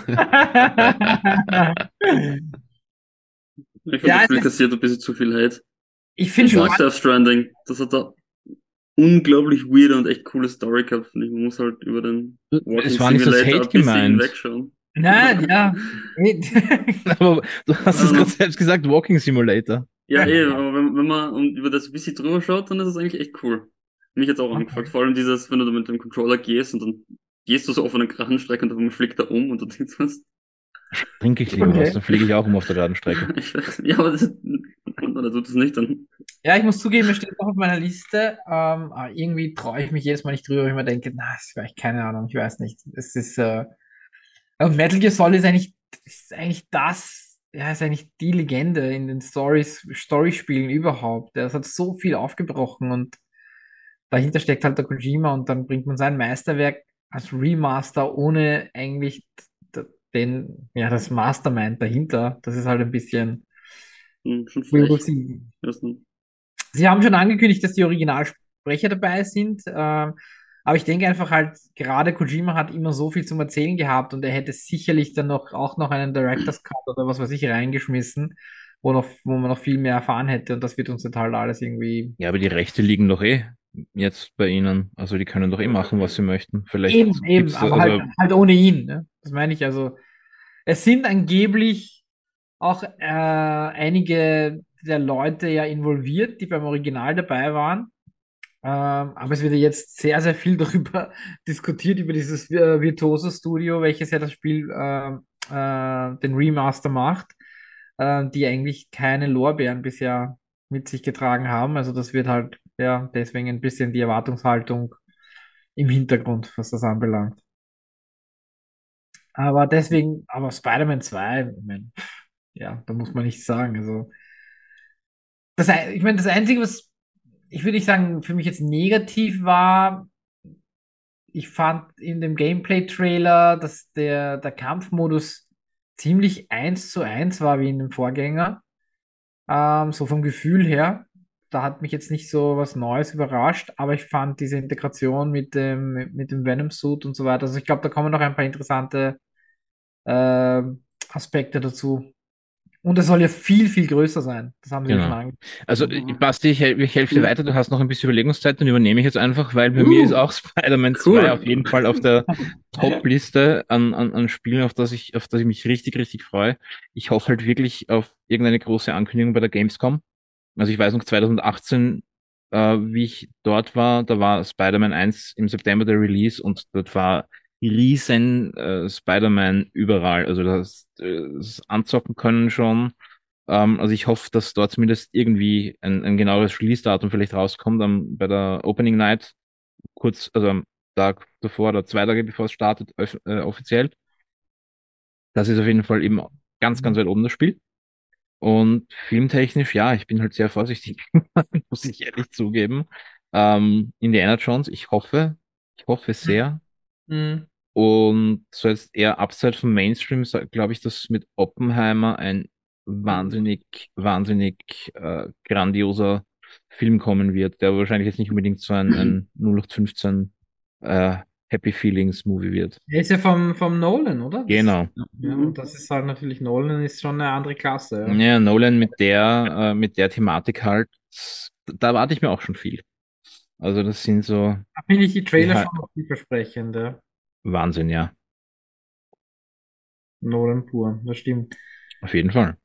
Ich fand, das Ja, Spiel es ist, kassiert ein bisschen zu viel Hate. ich finde Ich schon, mag Death Stranding. Das hat da unglaublich weirde und echt coole Story gehabt, finde ich. Man muss halt über den Es Walking war nicht das Simulator Hate ein bisschen gemeint. hinwegschauen. nein, ja. Aber du hast es Ähm, gerade selbst gesagt, Walking Simulator. Ja, eh, aber wenn, wenn man um, über das ein bisschen drüber schaut, dann ist es eigentlich echt cool. Mich jetzt auch angefragt. Okay. Vor allem dieses, wenn du da mit dem Controller gehst und dann gehst du so auf einer geraden Strecke und dann fliegt er um und du denkst was. Trinke ich lieber was, Okay. dann fliege ich auch um auf der geraden Strecke. Ich weiß, ja, aber das, oder tut das nicht, dann. Ja, ich muss zugeben, es steht noch auf meiner Liste. Ähm, aber irgendwie traue ich mich jedes Mal nicht drüber, weil ich mir denke, na, das ist vielleicht keine Ahnung, ich weiß nicht. Es ist, äh, und Metal Gear Solid ist eigentlich, ist eigentlich das, ja, ist eigentlich die Legende in den Stories, Storyspielen überhaupt. Das hat so viel aufgebrochen und dahinter steckt halt der Kojima und dann bringt man sein Meisterwerk als Remaster ohne eigentlich d- den, ja, das Mastermind dahinter. Das ist halt ein bisschen Hm, schon We'll frech. see. Erstens. Sie haben schon angekündigt, dass die Originalsprecher dabei sind, ähm, aber ich denke einfach halt, gerade Kojima hat immer so viel zum Erzählen gehabt und er hätte sicherlich dann noch auch noch einen Director's Cut oder was weiß ich reingeschmissen, wo noch, wo man noch viel mehr erfahren hätte und das wird uns jetzt halt alles irgendwie Ja, aber die Rechte liegen doch eh jetzt bei ihnen. Also die können doch eh machen, was sie möchten. Vielleicht eben, eben, gibt's da, aber halt also halt ohne ihn, ne? Das meine ich also. Es sind angeblich auch äh, einige der Leute ja involviert, die beim Original dabei waren. Ähm, aber es wird ja jetzt sehr, sehr viel darüber diskutiert, über dieses äh, Virtuoso Studio, welches ja das Spiel, äh, äh, den Remaster macht, äh, die eigentlich keine Lorbeeren bisher mit sich getragen haben. Also das wird halt, ja, deswegen ein bisschen die Erwartungshaltung im Hintergrund, was das anbelangt. Aber deswegen, aber Spider-Man zwei, ich mein, ja, da muss man nichts sagen. Also, das, ein- ich meine, das Einzige, was ich würde nicht sagen, für mich jetzt negativ war, ich fand in dem Gameplay-Trailer, dass der, der Kampfmodus ziemlich eins zu eins war wie in dem Vorgänger. Ähm, so vom Gefühl her. Da hat mich jetzt nicht so was Neues überrascht, aber ich fand diese Integration mit dem, mit dem Venom-Suit und so weiter. Also ich glaube, da kommen noch ein paar interessante äh, Aspekte dazu. Und es soll ja viel, viel größer sein. Das haben sie ja schon genau. Also äh, Mhm. Basti, ich, hel- ich helfe dir Mhm. weiter. Du hast noch ein bisschen Überlegungszeit, dann übernehme ich jetzt einfach, weil bei mir ist Uh, auch Spider-Man zwei auf cool. jeden Fall auf der Top-Liste an, an, an Spielen, auf das ich, auf das ich mich richtig, richtig freue. Ich hoffe halt wirklich auf irgendeine große Ankündigung bei der Gamescom. Also ich weiß noch zwanzig achtzehn, äh, wie ich dort war, da war Spider-Man eins im September der Release und dort war riesen äh, Spider-Man überall. Also das, äh, das anzocken können schon. Ähm, also ich hoffe, dass dort zumindest irgendwie ein, ein genaueres Release-Datum vielleicht rauskommt am, bei der Opening Night, kurz, also am Tag davor oder zwei Tage bevor es startet, öff- äh, offiziell. Das ist auf jeden Fall eben ganz, ganz weit oben das Spiel. Und filmtechnisch, ja, ich bin halt sehr vorsichtig, muss ich ehrlich zugeben. Ähm, Indiana Jones, ich hoffe, ich hoffe sehr. Mhm. Und so jetzt eher abseits vom Mainstream, glaube ich, dass mit Oppenheimer ein wahnsinnig, wahnsinnig äh, grandioser Film kommen wird, der wahrscheinlich jetzt nicht unbedingt so ein, ein null acht fünfzehn äh, Happy Feelings Movie wird. Er ist ja vom, vom Nolan, oder? Das, Genau. ja, Mhm. und das ist halt natürlich, Nolan ist schon eine andere Klasse, ja. Ja, Nolan mit der, äh, mit der Thematik halt, da erwarte ich mir auch schon viel. Also das sind so Da finde ich die die Trailer Hi- schon noch vielversprechend, ja. Wahnsinn, ja, Nolan pur, das stimmt. auf jeden Fall.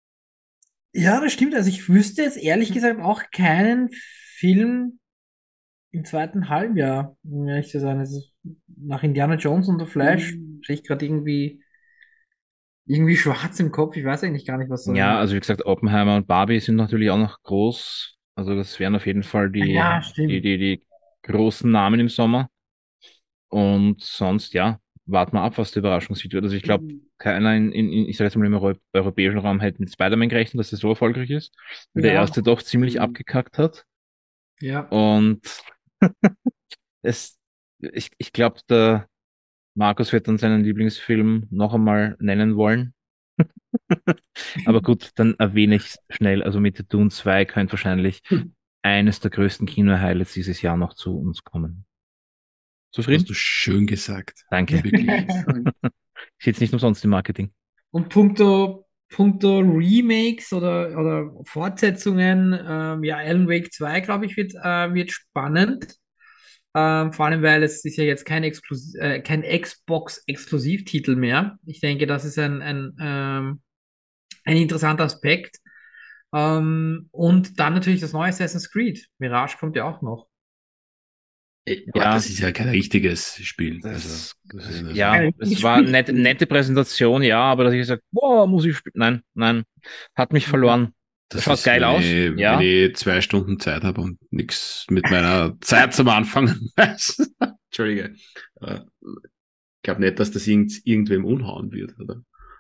Ja, das stimmt. Also ich wüsste jetzt ehrlich gesagt auch keinen Film, im zweiten Halbjahr, um ehrlich zu sein. Also nach Indiana Jones und The Flash Mhm. sehe ich gerade irgendwie, irgendwie schwarz im Kopf. Ich weiß eigentlich gar nicht, was Ja, so. also wie gesagt, Oppenheimer und Barbie sind natürlich auch noch groß. Also das wären auf jeden Fall die, Ja, die, stimmt. die, die großen Namen im Sommer. Und sonst, ja, warten wir ab, was die Überraschung sieht. Also ich glaube, keiner in, in, in, ich sage jetzt mal im Euro europäischen Raum hätte mit Spider-Man gerechnet, dass der so erfolgreich ist, weil der Ja, erste doch ziemlich Mhm. abgekackt hat. ja. Und es, ich, ich glaube, der Markus wird dann seinen Lieblingsfilm noch einmal nennen wollen. Aber gut, dann erwähne ich es schnell. Also mit The Dune zwei könnte wahrscheinlich eines der größten Kino-Highlights dieses Jahr noch zu uns kommen. Hast Zufrieden? du schön gesagt. Danke. Wirklich. Ich sitze nicht umsonst im Marketing. Und puncto, puncto Remakes oder, oder Fortsetzungen, ähm, ja, Alan Wake zwei, glaube ich, wird, äh, wird spannend. Ähm, vor allem, weil es ist ja jetzt kein, Exklus äh, kein Xbox-Exklusivtitel mehr. Ich denke, das ist ein, ein, ähm, ein interessanter Aspekt. Ähm, und dann natürlich das neue Assassin's Creed. Mirage kommt ja auch noch. Ey, aber Ja, das ist ja kein richtiges Spiel. Also, das, das ist also, ja, Ein es war eine Spiel. nette, nette Präsentation, ja, aber dass ich gesagt, boah, muss ich spielen? Nein, nein, hat mich Ja. verloren. das Schaut ist, geil wenn aus, ich, wenn ja. ich zwei Stunden Zeit habe und nichts mit meiner Zeit zum Anfangen weiß. Entschuldige. Äh, Ich glaube nicht, dass das irgend, irgendwem unhauen wird, oder?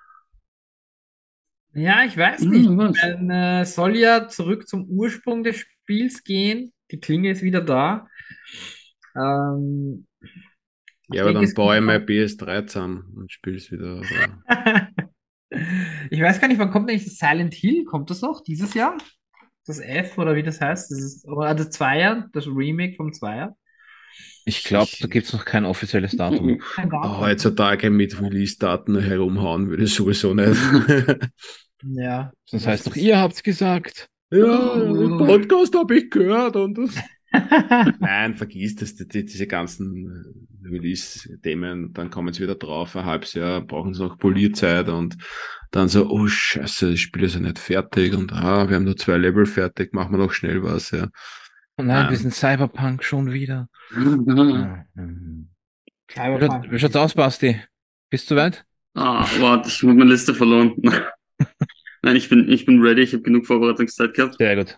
Ja, ich weiß nicht. Mhm, was? Man äh, soll ja zurück zum Ursprung des Spiels gehen. Die Klinge ist wieder da. Ähm, Ja, ich aber denke, dann es baue kommt ich noch. mein P S drei zusammen und spiele es wieder. Oder? Ich weiß gar nicht, wann kommt eigentlich das Silent Hill? Kommt das noch dieses Jahr? Das F oder wie das heißt? Das ist, oder das Zweier, das Remake vom Zweier. Ich Ich, glaube, da ich, gibt es noch kein offizielles Datum. Mhm. Kein oh, Datum. heutzutage mit Release-Daten herumhauen würde ich sowieso nicht. Ja, Sonst das heißt doch, ist. ihr habt's gesagt. Ja, im Oh. Podcast habe ich gehört und nein, vergiss das, die, die, diese ganzen äh, Release-Themen, dann kommen sie wieder drauf, ein halbes Jahr, brauchen sie noch Polierzeit und dann so, oh Scheiße, das Spiel ist ja nicht fertig und ah, wir haben nur zwei Level fertig, machen wir noch schnell was, ja. Oh nein, wir Nein. sind Cyberpunk schon wieder. Ah, mhm. Wie schaut- Cyberpunk. wie schaut's aus, Basti? Bist du weit? Ah, warte, ich habe meine Liste verloren. Nein, ich bin, ich bin ready, ich habe genug Vorbereitungszeit gehabt. Sehr gut.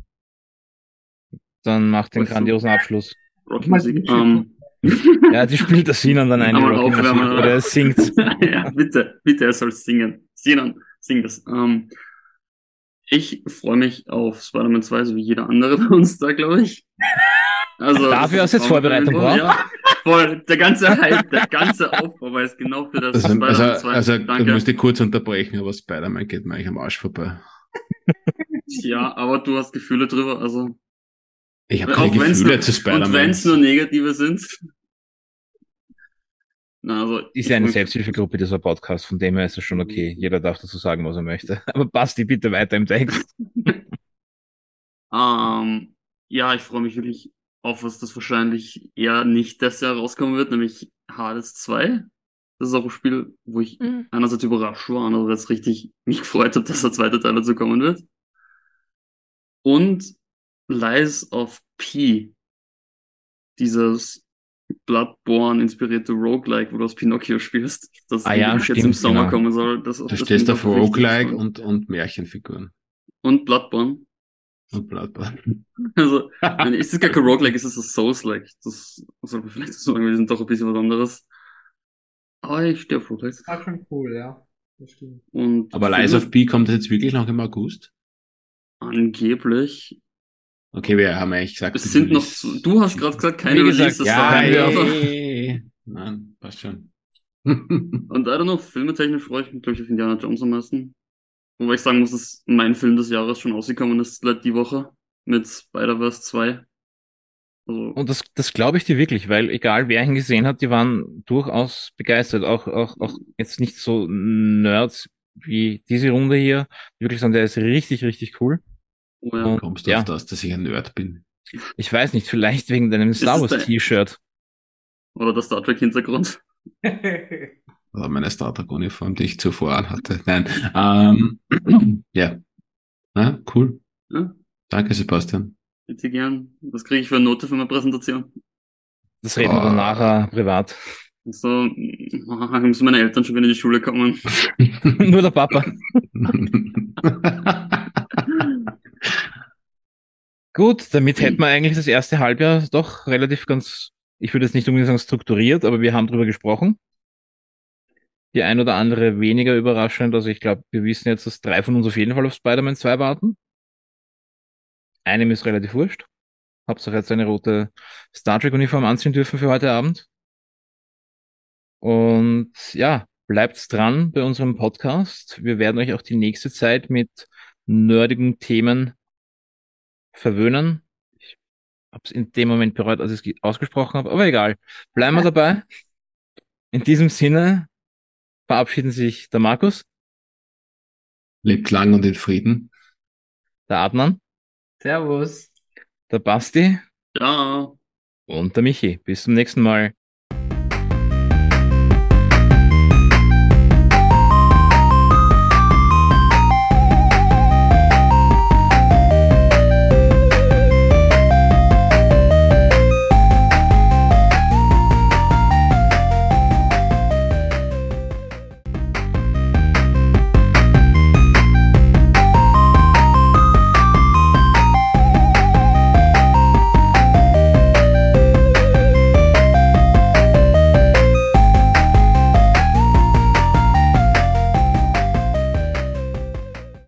Dann mach den Was so? grandiosen Abschluss. Mal Rockmusik. Bildschirm. Ähm, Ja, die spielt das Sinan dann ein, die einmal Rocky-Musik, aufwärmen, oder oder? er singt. Ja, bitte, bitte, er soll singen. Sinan, sing das. Ähm, ich freue mich auf Spider-Man zwei, so wie jeder andere bei uns da, glaube ich. Also, das Dafür ist hast du jetzt auch mal Vorbereitung Info, braucht. ja. Voll, der ganze Hype, der ganze Aufbau war jetzt genau für das Also, also, Spider-Man zwei. also, du Danke. musst dich kurz unterbrechen, aber Spider-Man geht mir eigentlich am Arsch vorbei. Ja, aber du hast Gefühle drüber, also. Ich habe keine Auch wenn's Gefühle nur, zu und Spider-Man. wenn es nur negative sind. Na, also, Ist ich ja eine freu mich- Selbsthilfegruppe, dieser Podcast, von dem her ist es schon okay. Jeder darf dazu sagen, was er möchte. Aber Basti, bitte weiter im Text. Ähm, ja, ich freue mich wirklich auf was, das wahrscheinlich eher nicht das Jahr rauskommen wird, nämlich Hades zwei. Das ist auch ein Spiel, wo ich einerseits überrascht war, andererseits richtig mich gefreut habe, dass der zweite Teil dazu kommen wird. Und Lies of P, dieses Bloodborne-inspirierte Roguelike, wo du aus Pinocchio spielst, das Ah ja, angeblich jetzt im stimmt, Sommer genau. kommen soll. Das, Du das stehst bin ich auf auch richtig Roguelike gespannt. und, und Märchenfiguren. Und Bloodborne. Und Bloodborne. Also, nein, ist es gar kein Roguelike, ist es ein Souls-like. Das soll man vielleicht so sagen, wir sind doch ein bisschen was anderes. Aber ich stehe auf Roguelikes. War schon cool, ja. Das stimmt. Und Aber Filme Lies of P kommt jetzt wirklich noch im August? angeblich. Okay, wir haben eigentlich gesagt, Es sind noch, Release- zu, du hast gerade gesagt, keine Wie gesagt, Releases ja, sagen. hör auf. Hey. Nein, passt schon. Und I don't know, filmetechnisch freue ich mich, glaube ich, auf Indiana Jones am meisten. Wobei ich sagen muss, dass mein Film des Jahres schon rausgekommen ist, seit die Woche. Mit Spider-Verse zwei. Also, Und das, das glaube ich dir wirklich, weil egal wer ihn gesehen hat, die waren durchaus begeistert. Auch, auch, auch jetzt nicht so Nerds wie diese Runde hier. Die wirklich sagen, der ist richtig, richtig cool. oh ja. Und Kommst du ja, auf das, dass ich ein Nerd bin? ich weiß nicht, vielleicht wegen deinem Star es Wars dein- T-Shirt. Oder der Star Trek-Hintergrund. Oder meine Star Trek-Uniform, die ich zuvor anhatte. Nein. Ähm, ja. Na, cool. Ja. Danke, Sebastian. Bitte gern. Was kriege ich für eine Note für meine Präsentation? Das reden wir dann nachher privat. Also, ah, müssen meine Eltern schon wieder in die Schule kommen. Nur der Papa. Gut, damit hätten wir eigentlich das erste Halbjahr doch relativ ganz, ich würde jetzt nicht unbedingt sagen strukturiert, aber wir haben drüber gesprochen. Die ein oder andere weniger überraschend. Also ich glaube, wir wissen jetzt, dass drei von uns auf jeden Fall auf Spider-Man zwei warten. Einem ist relativ wurscht. Hauptsache jetzt eine rote Star Trek-Uniform anziehen dürfen für heute Abend. Und ja, bleibt dran bei unserem Podcast. Wir werden euch auch die nächste Zeit mit nerdigen Themen verwöhnen. Ich habe es in dem Moment bereut, als ich es ausgesprochen habe, aber egal. Bleiben wir dabei. In diesem Sinne verabschieden sich der Markus, Lebt lang und in Frieden. der Adnan, Servus. der Basti Ja. und der Michi. Bis zum nächsten Mal.